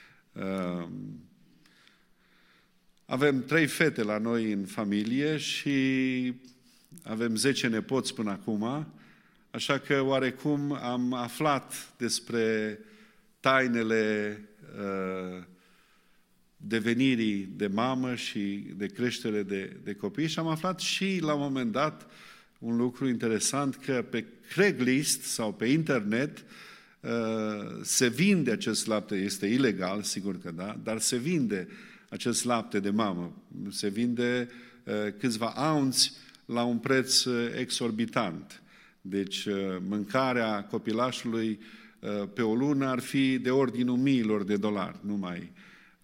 Avem trei fete la noi în familie și avem zece nepoți până acum, așa că oarecum am aflat despre tainele uh, devenirii de mamă și de creștere de, de copii și am aflat și la un moment dat un lucru interesant, că pe Craigslist sau pe internet uh, se vinde acest lapte, este ilegal, sigur că da, dar se vinde acest lapte de mamă. Se vinde uh, câțiva aunți la un preț uh, exorbitant. Deci uh, mâncarea copilașului uh, pe o lună ar fi de ordinul miilor de dolari. Nu mai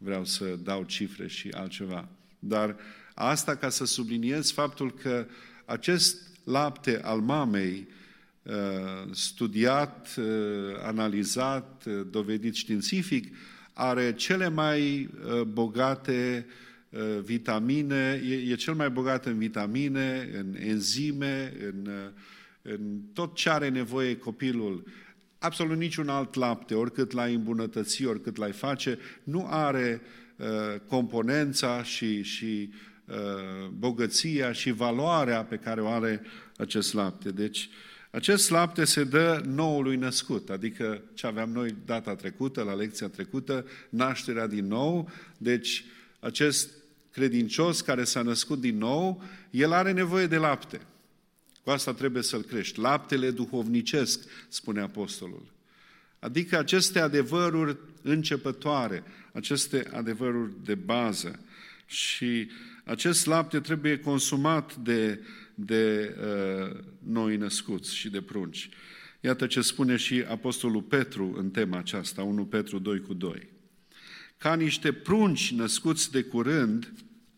vreau să dau cifre și altceva. Dar asta ca să subliniez faptul că acest lapte al mamei, studiat, analizat, dovedit științific, are cele mai bogate vitamine, e, e cel mai bogat în vitamine, în enzime, în, în tot ce are nevoie copilul. Absolut niciun alt lapte, oricât l-ai îmbunătăți, oricât l-ai face, nu are uh, componența și, și uh, bogăția și valoarea pe care o are acest lapte. Deci, acest lapte se dă noului născut, adică ce aveam noi data trecută, la lecția trecută, nașterea din nou. Deci, acest credincios care s-a născut din nou, el are nevoie de lapte. Cu asta trebuie să-l crești. Laptele duhovnicesc, spune apostolul. Adică aceste adevăruri începătoare, aceste adevăruri de bază. Și acest lapte trebuie consumat de, de uh, noi născuți și de prunci. Iată ce spune și apostolul Petru în tema aceasta, unu Petru doi cu doi. Ca niște prunci născuți de curând,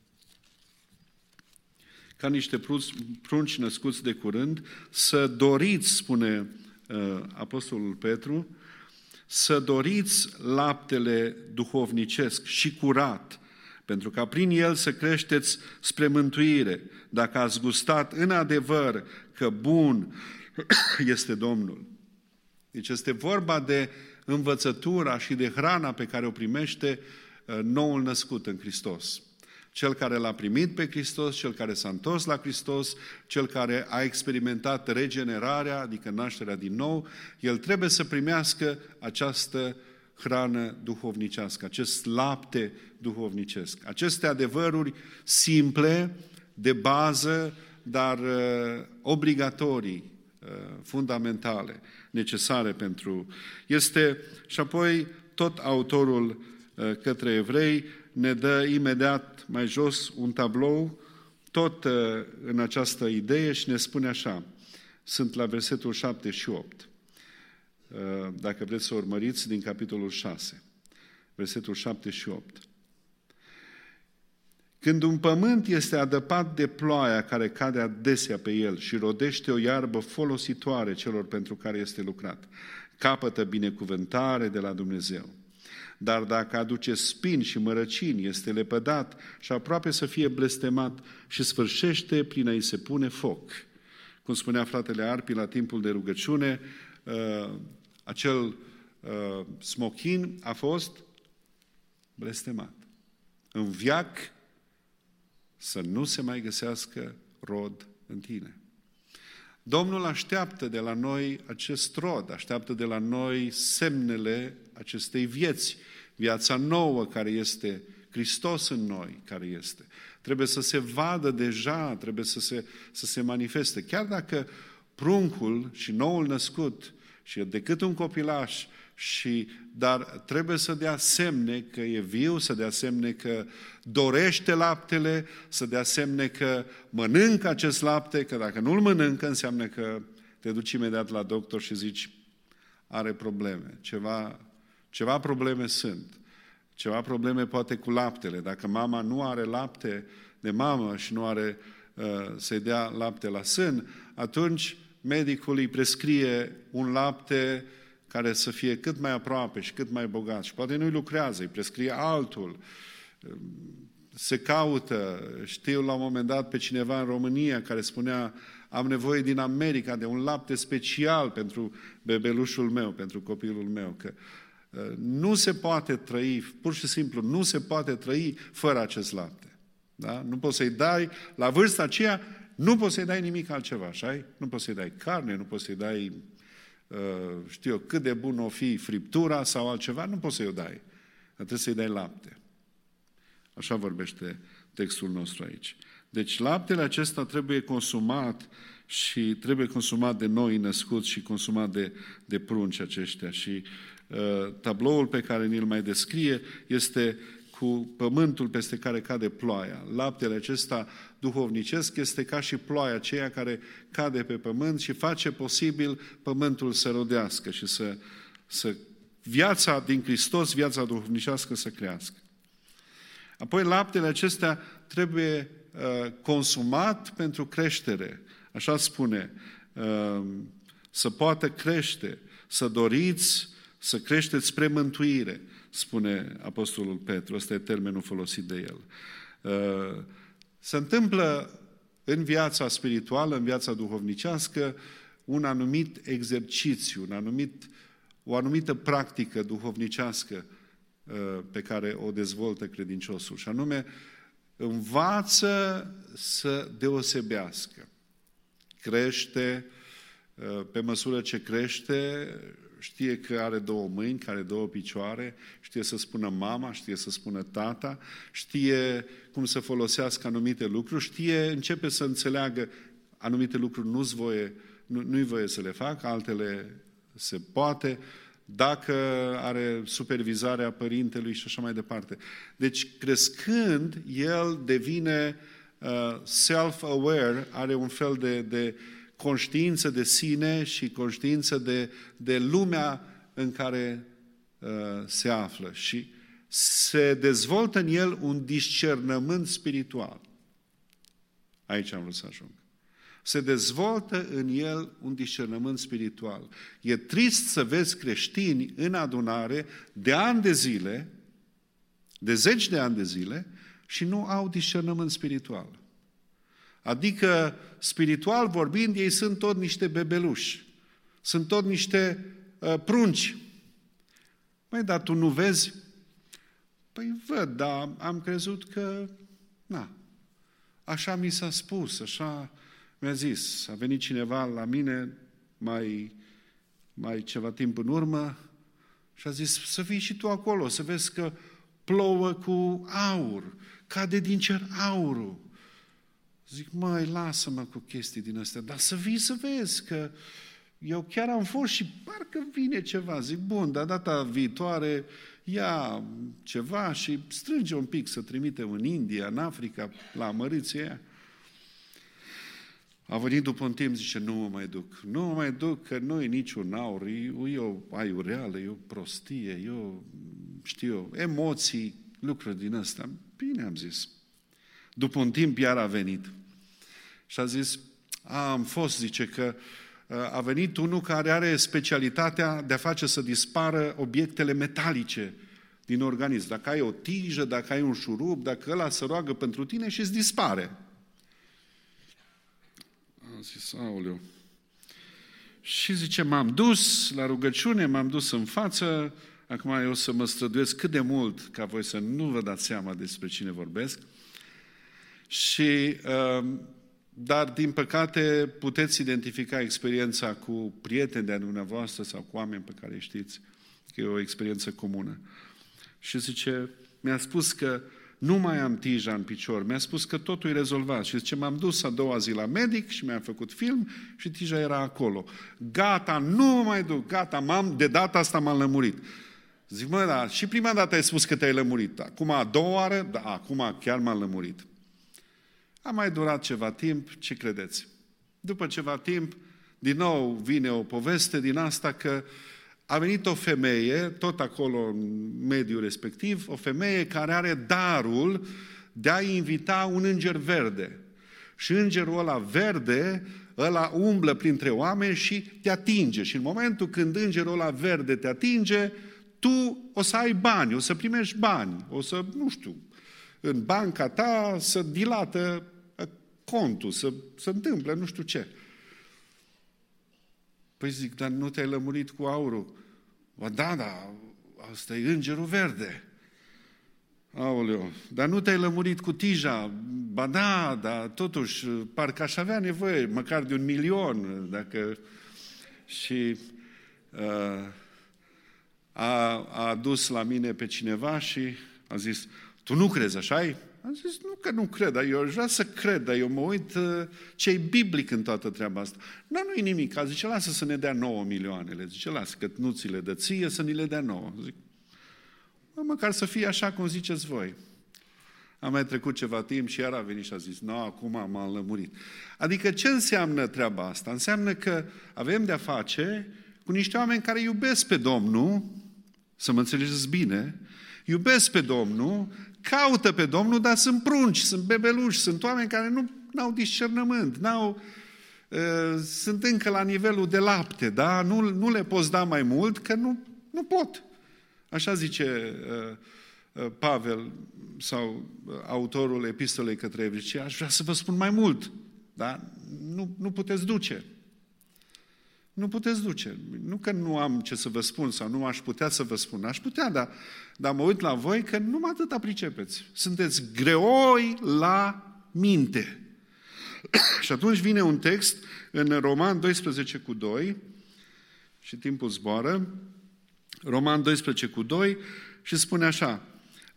ca niște prunci născuți de curând, să doriți, spune uh, apostolul Petru, să doriți laptele duhovnicesc și curat, pentru ca prin el să creșteți spre mântuire, dacă ați gustat în adevăr că bun este Domnul. Deci este vorba de învățătura și de hrana pe care o primește uh, noul născut în Hristos. Cel care l-a primit pe Hristos, cel care s-a întors la Hristos, cel care a experimentat regenerarea, adică nașterea din nou, el trebuie să primească această hrană duhovnicească, acest lapte duhovnicesc. Aceste adevăruri simple, de bază, dar uh, obligatorii, uh, fundamentale, necesare pentru... Este, și apoi tot autorul uh, către evrei ne dă imediat mai jos un tablou, tot uh, în această idee și ne spune așa, sunt la versetul șapte și opt, uh, dacă vreți să urmăriți din capitolul șase, versetul șapte și opt. Când un pământ este adăpat de ploaia care cade adesea pe el și rodește o iarbă folositoare celor pentru care este lucrat, capătă binecuvântare de la Dumnezeu. Dar dacă aduce spini și mărăcini, este lepădat și aproape să fie blestemat și sfârșește prin a-i se pune foc. Cum spunea fratele Arpi la timpul de rugăciune, uh, acel uh, smochin a fost blestemat. În veac să nu se mai găsească rod în tine. Domnul așteaptă de la noi acest rod, așteaptă de la noi semnele acestei vieți, viața nouă care este Hristos în noi, care este. Trebuie să se vadă deja, trebuie să se, să se manifeste. Chiar dacă pruncul și noul născut și decât un copilaș, și, dar trebuie să dea semne că e viu, să dea semne că dorește laptele, să dea semne că mănâncă acest lapte, că dacă nu-l mănâncă înseamnă că te duci imediat la doctor și zici are probleme, ceva, ceva probleme sunt, ceva probleme poate cu laptele. Dacă mama nu are lapte de mamă și nu are uh, să-i dea lapte la sân, atunci medicul îi prescrie un lapte care să fie cât mai aproape și cât mai bogat. Și poate nu-i lucrează, îi prescrie altul. Se caută, știu la un moment dat pe cineva în România care spunea am nevoie din America de un lapte special pentru bebelușul meu, pentru copilul meu. Că nu se poate trăi, pur și simplu, nu se poate trăi fără acest lapte. Da? Nu poți să-i dai, la vârsta aceea, nu poți să-i dai nimic altceva, așa? Nu poți să-i dai carne, nu poți să-i dai știu eu, cât de bun o fi friptura sau altceva, nu poți să-i o dai. Trebuie să-i dai lapte. Așa vorbește textul nostru aici. Deci laptele acesta trebuie consumat și trebuie consumat de noi născuți și consumat de, de prunci aceștia. Și uh, tabloul pe care ni-l mai descrie este cu pământul peste care cade ploaia. Laptele acesta duhovnicesc este ca și ploaia aceea care cade pe pământ și face posibil pământul să rodească și să, să viața din Hristos, viața duhovnicească să crească. Apoi laptele acestea trebuie uh, consumat pentru creștere. Așa spune, uh, să poată crește, să doriți să creșteți spre mântuire, spune Apostolul Petru. Ăsta e termenul folosit de el. Uh, se întâmplă în viața spirituală, în viața duhovnicească, un anumit exercițiu, un anumit, o anumită practică duhovnicească pe care o dezvoltă credinciosul. Și anume, învață să deosebească. Crește, pe măsură ce crește, știe că are două mâini, că are două picioare, știe să spună mama, știe să spună tata, știe cum să folosească anumite lucruri, știe, începe să înțeleagă anumite lucruri nu-i voie, nu, nu-i voie să le facă, altele se poate, dacă are supervizarea părintelui și așa mai departe. Deci, crescând, el devine uh, self-aware, are un fel de, de conștiință de sine și conștiință de, de lumea în care uh, se află și se dezvoltă în el un discernământ spiritual. Aici am vrut să ajung. Se dezvoltă în el un discernământ spiritual. E trist să vezi creștini în adunare de ani de zile, de zeci de ani de zile, și nu au discernământ spiritual. Adică, spiritual vorbind, ei sunt tot niște bebeluși. Sunt tot niște uh, prunci. Păi, dar tu nu vezi? Păi văd, dar am crezut că, na, așa mi s-a spus, așa mi-a zis. A venit cineva la mine mai, mai ceva timp în urmă și a zis, să vii și tu acolo, să vezi că plouă cu aur, cade din cer aurul. Zic, măi, lasă-mă cu chestii din astea, dar să vii să vezi că eu chiar am fost și parcă vine ceva. Zic, bun, dar data viitoare ia ceva și strânge un pic să trimite în India, în Africa, la măriție aia. A venit după un timp, zice, nu mă mai duc. Nu mă mai duc, că nu e niciun aur, e o aiureală, e o prostie, e o, știu eu, emoții, lucruri din astea. Bine, am zis. După un timp iar a venit. Și a zis, a, am fost, zice, că a venit unul care are specialitatea de a face să dispară obiectele metalice din organism. Dacă ai o tijă, dacă ai un șurub, dacă ăla se roagă pentru tine și îți dispare. Am zis, aoleu. Și zice, m-am dus la rugăciune, m-am dus în față, acum eu o să mă străduiesc cât de mult ca voi să nu vă dați seama despre cine vorbesc. Și, dar din păcate puteți identifica experiența cu prieteni de-a dumneavoastră sau cu oameni pe care știți că e o experiență comună. Și zice, mi-a spus că nu mai am tija în picior, mi-a spus că totul e rezolvat. Și zice, m-am dus a doua zi la medic și mi-am făcut film și tija era acolo. Gata, nu mă mai duc, gata, m-am, de data asta m-am lămurit. Zic, mă, da, și prima dată ai spus că te-ai lămurit. Acum a doua oară, da, acum chiar m-am lămurit. A mai durat ceva timp, ce credeți? După ceva timp, din nou vine o poveste din asta că a venit o femeie, tot acolo în mediul respectiv, o femeie care are darul de a invita un înger verde. Și îngerul ăla verde, ăla umblă printre oameni și te atinge. Și în momentul când îngerul ăla verde te atinge, tu o să ai bani, o să primești bani, o să, nu știu, în banca ta să dilată contul, să se întâmple nu știu ce. Păi zic, dar nu te-ai lămurit cu aurul? Ba da, da, asta e îngerul verde. Aoleu, dar nu te-ai lămurit cu tija? Ba da, dar totuși, parcă aș avea nevoie măcar de un milion, dacă... Și uh, a, a adus la mine pe cineva și a zis, tu nu crezi, așa-i? Am zis, nu că nu cred, dar eu aș vrea să cred, dar eu mă uit ce-i biblic în toată treaba asta. Dar nu-i nimic, a zice, lasă să ne dea nouă milioanele. Zice, lasă, că nu ți le dă ție, să ni le dea nouă. Zic, mă, măcar să fie așa cum ziceți voi. A mai trecut ceva timp și iar a venit și a zis, nu, acum m-am lămurit. Adică ce înseamnă treaba asta? Înseamnă că avem de-a face cu niște oameni care iubesc pe Domnul, să mă înțelegeți bine, iubesc pe Domnul, caută pe Domnul, dar sunt prunci, sunt bebeluși, sunt oameni care nu au discernământ, n-au, uh, sunt încă la nivelul de lapte, da? Nu, nu le poți da mai mult, că nu, nu pot. Așa zice uh, uh, Pavel sau uh, autorul epistolei către evrei, aș vrea să vă spun mai mult, dar nu, nu puteți duce. Nu puteți duce. Nu că nu am ce să vă spun sau nu aș putea să vă spun. Aș putea, dar, dar mă uit la voi că numai atâta pricepeți. Sunteți greoi la minte. Și atunci vine un text în Roman doisprezece cu doi și timpul zboară. Roman doisprezece cu doi și spune așa,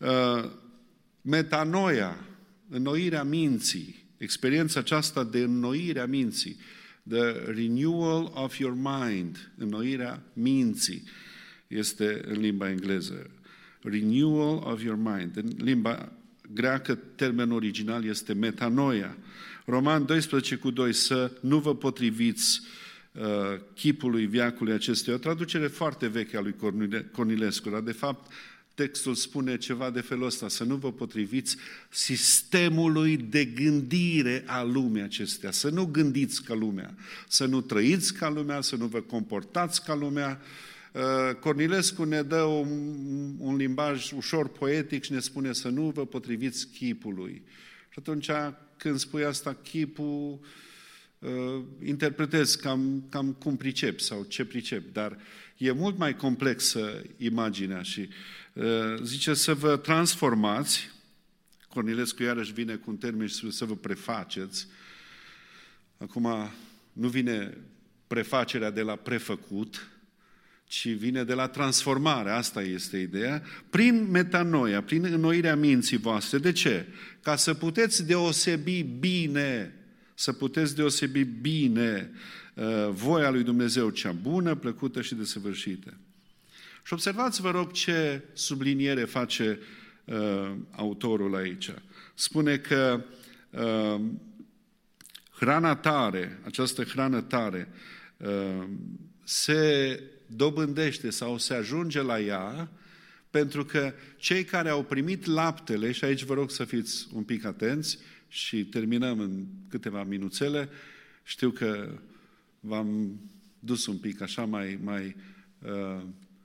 metanoia, înnoirea minții, experiența aceasta de înnoire a minții, the renewal of your mind, înnoirea minții, este în limba engleză. Renewal of your mind. În limba greacă, termenul original este metanoia. Roman doisprezece cu doi, să nu vă potriviți uh, chipului veacului acestuia. O traducere foarte veche a lui Cornilescu, dar de fapt textul spune ceva de felul ăsta, să nu vă potriviți sistemului de gândire a lumii acestea, să nu gândiți ca lumea, să nu trăiți ca lumea, să nu vă comportați ca lumea. Cornilescu ne dă un, un limbaj ușor poetic și ne spune să nu vă potriviți chipului. Și atunci când spui asta, chipul, uh, interpretez cam, cam cum pricep sau ce pricep, dar e mult mai complexă imaginea și uh, zice să vă transformați. Cornilescu iarăși vine cu un termen și spune să vă prefaceți. Acum nu vine prefacerea de la prefăcut, ci vine de la transformare, asta este ideea, prin metanoia, prin înnoirea minții voastre. De ce? Ca să puteți deosebi bine, să puteți deosebi bine uh, voia lui Dumnezeu, cea bună, plăcută și desăvârșită. Și observați, vă rog, ce subliniere face uh, autorul aici. Spune că uh, hrana tare, această hrană tare, uh, se dobândește sau se ajunge la ea, pentru că cei care au primit laptele, și aici vă rog să fiți un pic atenți și terminăm în câteva minuțele, știu că v-am dus un pic așa mai, mai, uh,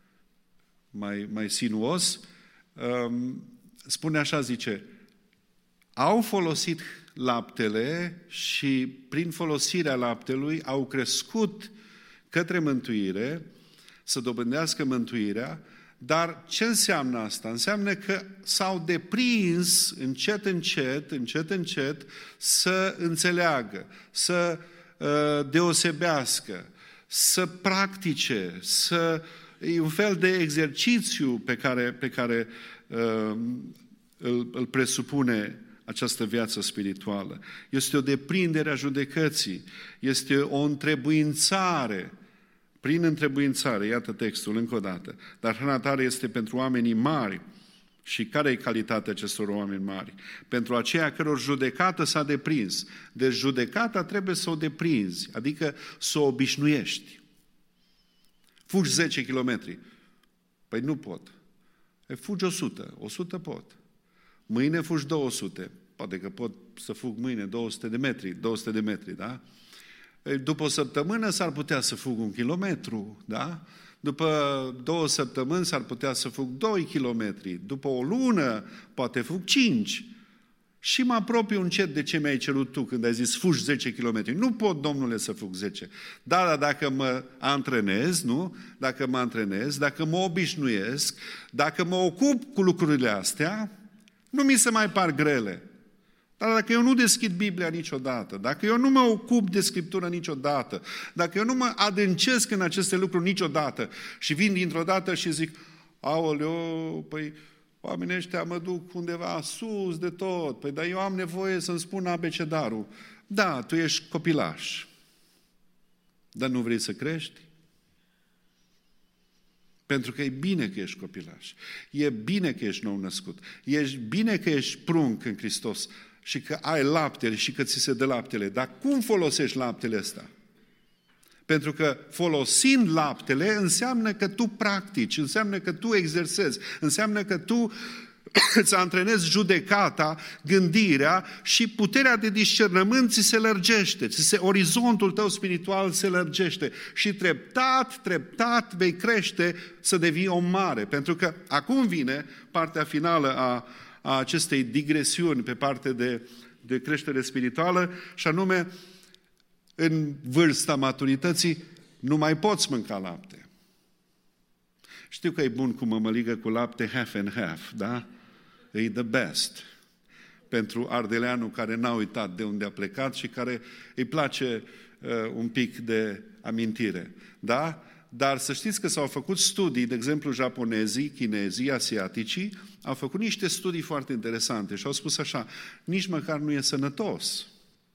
mai, mai sinuos, um, spune așa, zice, au folosit laptele și prin folosirea laptelui au crescut către mântuire, să dobândească mântuirea, dar ce înseamnă asta? Înseamnă că s-au deprins încet, încet, încet, încet să înțeleagă, să uh, deosebească, să practice, să... E un fel de exercițiu pe care, pe care uh, îl, îl presupune această viață spirituală. Este o deprindere a judecății, este o întrebuințare. Prin întrebuințare, iată textul încă o dată, dar hrana tare este pentru oamenii mari. Și care e calitatea acestor oameni mari? Pentru aceia căror judecată s-a deprins. Deci judecata trebuie să o deprinzi, adică să o obișnuiești. Fugi zece kilometri. Păi nu pot. E, fugi o sută. o sută pot. Mâine fugi două sute. Poate că pot să fug mâine două sute de metri. două sute de metri, da? După o săptămână s-ar putea să fug un kilometru, da? După două săptămâni s-ar putea să fug doi kilometri. După o lună poate fug cinci. Și mă apropiu încet de ce mi-ai cerut tu când ai zis fugi zece kilometri. Nu pot, Domnule, să fug zece. Da, dar dacă mă antrenez, nu? Dacă mă antrenez, dacă mă obișnuiesc, dacă mă ocup cu lucrurile astea, nu mi se mai par grele. Dar dacă eu nu deschid Biblia niciodată, dacă eu nu mă ocup de Scriptură niciodată, dacă eu nu mă adâncesc în aceste lucruri niciodată și vin dintr-o dată și zic, aoleo, păi oamenii ăștia mă duc undeva sus de tot, păi dar eu am nevoie să-mi spun abecedarul. Da, tu ești copilaș, dar nu vrei să crești? Pentru că e bine că ești copilaș, e bine că ești nou născut, e bine că ești prunc în Hristos, și că ai laptele și că ți se dă laptele. Dar cum folosești laptele ăsta? Pentru că folosind laptele înseamnă că tu practici, înseamnă că tu exersezi, înseamnă că tu îți antrenezi judecata, gândirea și puterea de discernământ ți se lărgește, ți se, orizontul tău spiritual se lărgește și treptat, treptat vei crește să devii om mare. Pentru că acum vine partea finală a, a acestei digresiuni pe parte de, de creștere spirituală și anume în vârsta maturității nu mai poți mânca lapte. Știu că e bun cu mămăligă cu lapte half and half, da? E the best. Pentru ardeleanul care n-a uitat de unde a plecat și care îi place uh, un pic de amintire. Da? Dar să știți că s-au făcut studii, de exemplu japonezii, chinezii, asiaticii, au făcut niște studii foarte interesante și au spus așa, nici măcar nu e sănătos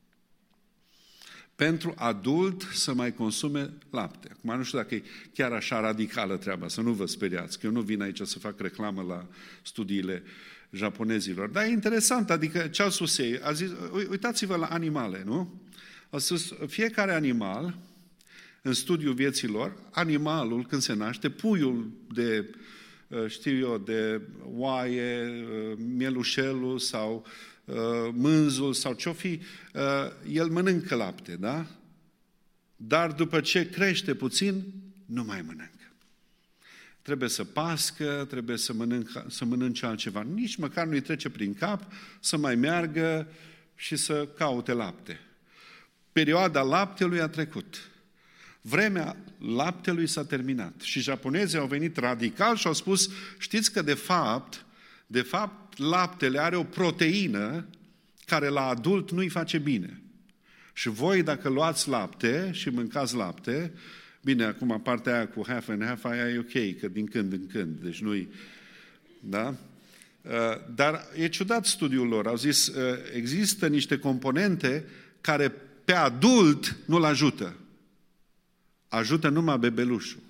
pentru adult să mai consume lapte. Acum nu știu dacă e chiar așa radicală treaba, să nu vă speriați, că eu nu vin aici să fac reclamă la studiile japonezilor. Dar e interesant, adică ce au spus ei? A zis, uitați-vă la animale, nu? Au spus, fiecare animal, în studiul vieților, animalul când se naște, puiul de, știu eu, de oaie, mielușelul sau mânzul sau ce-o fi, el mănâncă lapte, da? Dar după ce crește puțin, nu mai mănâncă. Trebuie să pască, trebuie să mănânce, să mănânce altceva. Nici măcar nu-i trece prin cap să mai meargă și să caute lapte. Perioada laptelui a trecut. Vremea laptelui s-a terminat. Și japonezii au venit radical și au spus, știți că de fapt, de fapt, laptele are o proteină care la adult nu-i face bine. Și voi, dacă luați lapte și mâncați lapte, bine, acum partea aia cu half and half, aia e ok, că din când în când, deci nu-i... Da? Dar e ciudat studiul lor. Au zis, există niște componente care pe adult nu-l ajută. Ajută numai bebelușul.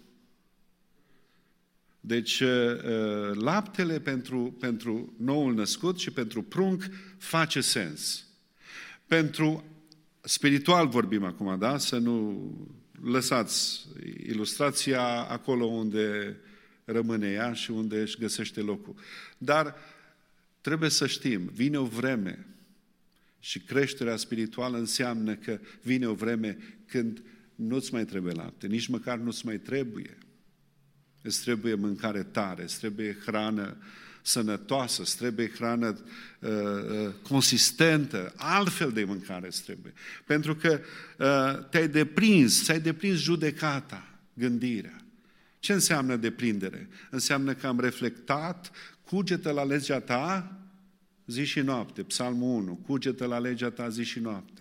Deci, laptele pentru, pentru noul născut și pentru prunc face sens. Pentru spiritual vorbim acum, da? Să nu lăsați ilustrația acolo unde rămâne ea și unde își găsește locul. Dar trebuie să știm, vine o vreme și creșterea spirituală înseamnă că vine o vreme când nu-ți mai trebuie lapte, nici măcar nu-ți mai trebuie. Îți trebuie mâncare tare, îți trebuie hrană sănătoasă, îți trebuie hrană uh, uh, consistentă, altfel de mâncare îți trebuie. Pentru că uh, te-ai deprins, ți-ai deprins judecata, gândirea. Ce înseamnă deprindere? Înseamnă că am reflectat, cugetă la legea ta zi și noapte, Psalmul unu, cugetă la legea ta zi și noapte.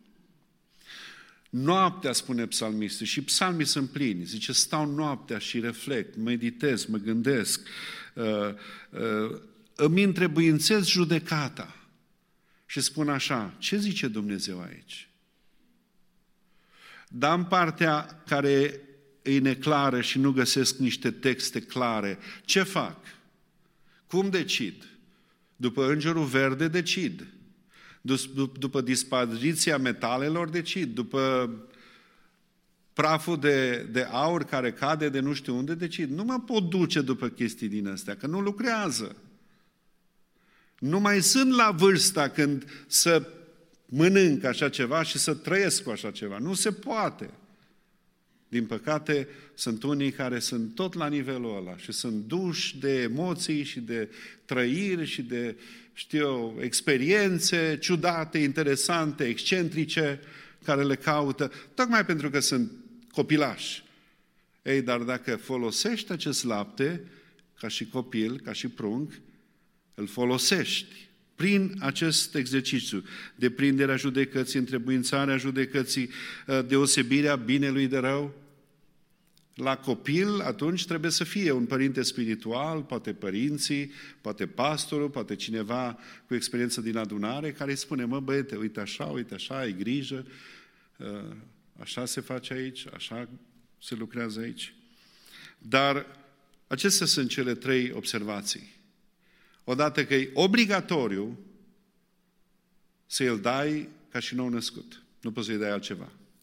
Noaptea, spune psalmistul, și psalmii sunt plini, zice, stau noaptea și reflect, meditez, mă gândesc, uh, uh, îmi întrebuințez judecata și spun așa, ce zice Dumnezeu aici? Dar în partea care e neclară și nu găsesc niște texte clare, ce fac? Cum decid? După îngerul verde decid. După dispariția metalelor decid, după praful de, de aur care cade de nu știu unde decid. Nu mă pot duce după chestii din astea, că nu lucrează. Nu mai sunt la vârsta când să mănânc așa ceva și să trăiesc cu așa ceva. Nu se poate. Din păcate, sunt unii care sunt tot la nivelul ăla și sunt duși de emoții și de trăiri și de, știu eu, experiențe ciudate, interesante, excentrice, care le caută, tocmai pentru că sunt copilași. Ei, dar dacă folosești acest lapte, ca și copil, ca și prunc, îl folosești prin acest exercițiu, deprinderea judecății, întrebuințarea judecății, deosebirea binelui de rău. La copil, atunci, trebuie să fie un părinte spiritual, poate părinții, poate pastorul, poate cineva cu experiență din adunare, care îi spune, mă băiete, uite așa, uite așa, ai grijă, așa se face aici, așa se lucrează aici. Dar acestea sunt cele trei observații. Odată că e obligatoriu să îl dai ca și nou născut. Nu poți să-i dai altceva.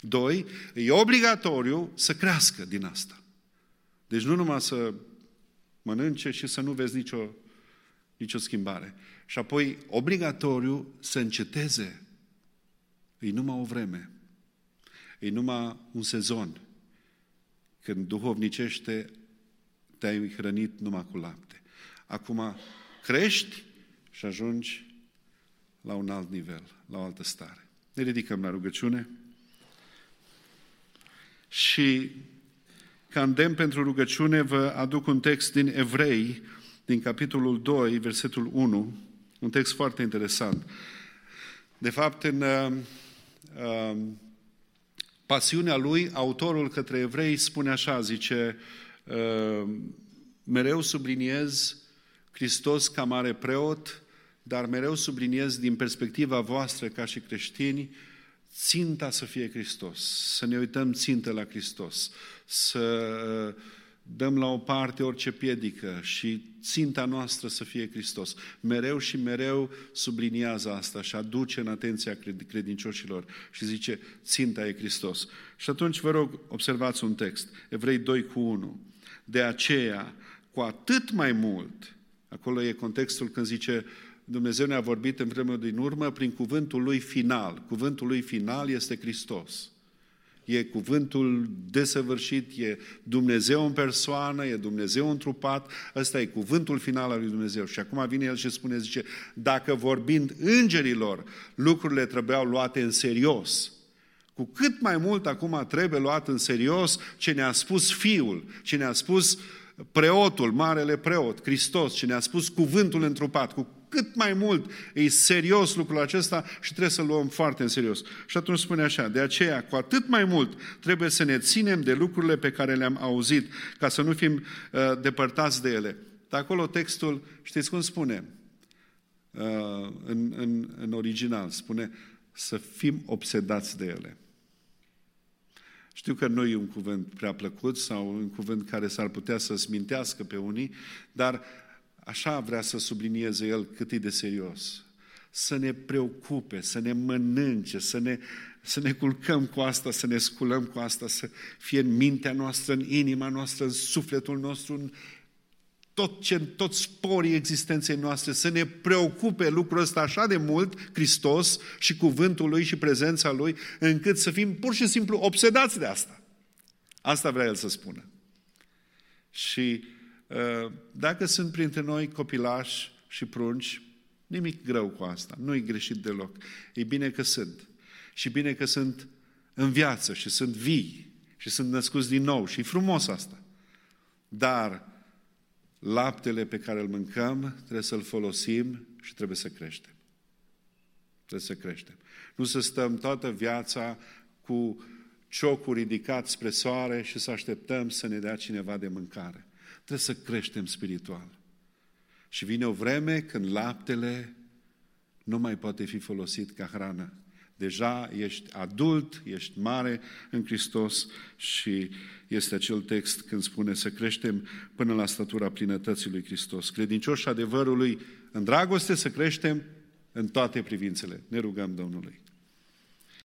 Doi, e obligatoriu să crească din asta. Deci nu numai să mănânce și să nu vezi nicio, nicio schimbare. Și apoi, obligatoriu să înceteze. E numai o vreme. E numai un sezon. Când duhovnicește te-ai hrănit numai cu lapte. Acum crești și ajungi la un alt nivel, la o altă stare. Ne ridicăm la rugăciune și ca îndemn pentru rugăciune vă aduc un text din Evrei, din capitolul doi, versetul unu, un text foarte interesant. De fapt, în uh, uh, pasiunea lui, autorul către evrei spune așa, zice, uh, mereu subliniez Hristos ca mare preot, dar mereu subliniez din perspectiva voastră ca și creștini, ținta să fie Hristos, să ne uităm țintă la Hristos, să dăm la o parte orice piedică și ținta noastră să fie Hristos. Mereu și mereu subliniază asta și aduce în atenția credincioșilor și zice, ținta e Hristos. Și atunci vă rog, observați un text, Evrei doi cu unu. De aceea, cu atât mai mult, acolo e contextul când zice, Dumnezeu ne-a vorbit în vremea din urmă prin cuvântul Lui final. Cuvântul Lui final este Hristos. E cuvântul desăvârșit, e Dumnezeu în persoană, e Dumnezeu întrupat, ăsta e cuvântul final al lui Dumnezeu. Și acum vine El și spune, zice, dacă vorbind îngerilor, lucrurile trebuiau luate în serios, cu cât mai mult acum trebuie luat în serios ce ne-a spus Fiul, ce ne-a spus preotul, marele preot, Hristos, ce ne-a spus cuvântul întrupat, cu cât mai mult e serios lucrul acesta și trebuie să-l luăm foarte în serios. Și atunci spune așa, de aceea, cu atât mai mult trebuie să ne ținem de lucrurile pe care le-am auzit, ca să nu fim uh, depărtați de ele. Dar acolo textul, știți cum spune? Uh, în, în, în original, spune să fim obsedați de ele. Știu că nu e un cuvânt prea plăcut sau un cuvânt care s-ar putea să smintească pe unii, dar așa vrea să sublinieze el cât e de serios. Să ne preocupe, să ne mănânce, să ne, să ne culcăm cu asta, să ne sculăm cu asta, să fie în mintea noastră, în inima noastră, în sufletul nostru, în tot ce, în toți sporii existenței noastre, să ne preocupe lucrul ăsta așa de mult, Hristos și cuvântul Lui și prezența Lui, încât să fim pur și simplu obsedați de asta. Asta vrea El să spună. Și dacă sunt printre noi copilași și prunci, nimic greu cu asta, nu e greșit deloc. E bine că sunt. Și bine că sunt în viață și sunt vii și sunt născuți din nou și e frumos asta. Dar laptele pe care îl mâncăm trebuie să-l folosim și trebuie să creștem. Trebuie să creștem. Nu să stăm toată viața cu ciocul ridicat spre soare și să așteptăm să ne dea cineva de mâncare. Trebuie să creștem spiritual. Și vine o vreme când laptele nu mai poate fi folosit ca hrană. Deja ești adult, ești mare în Hristos și este acel text când spune să creștem până la statura plinătății lui Hristos. Credincioși adevărului în dragoste să creștem în toate privințele. Ne rugăm Domnului.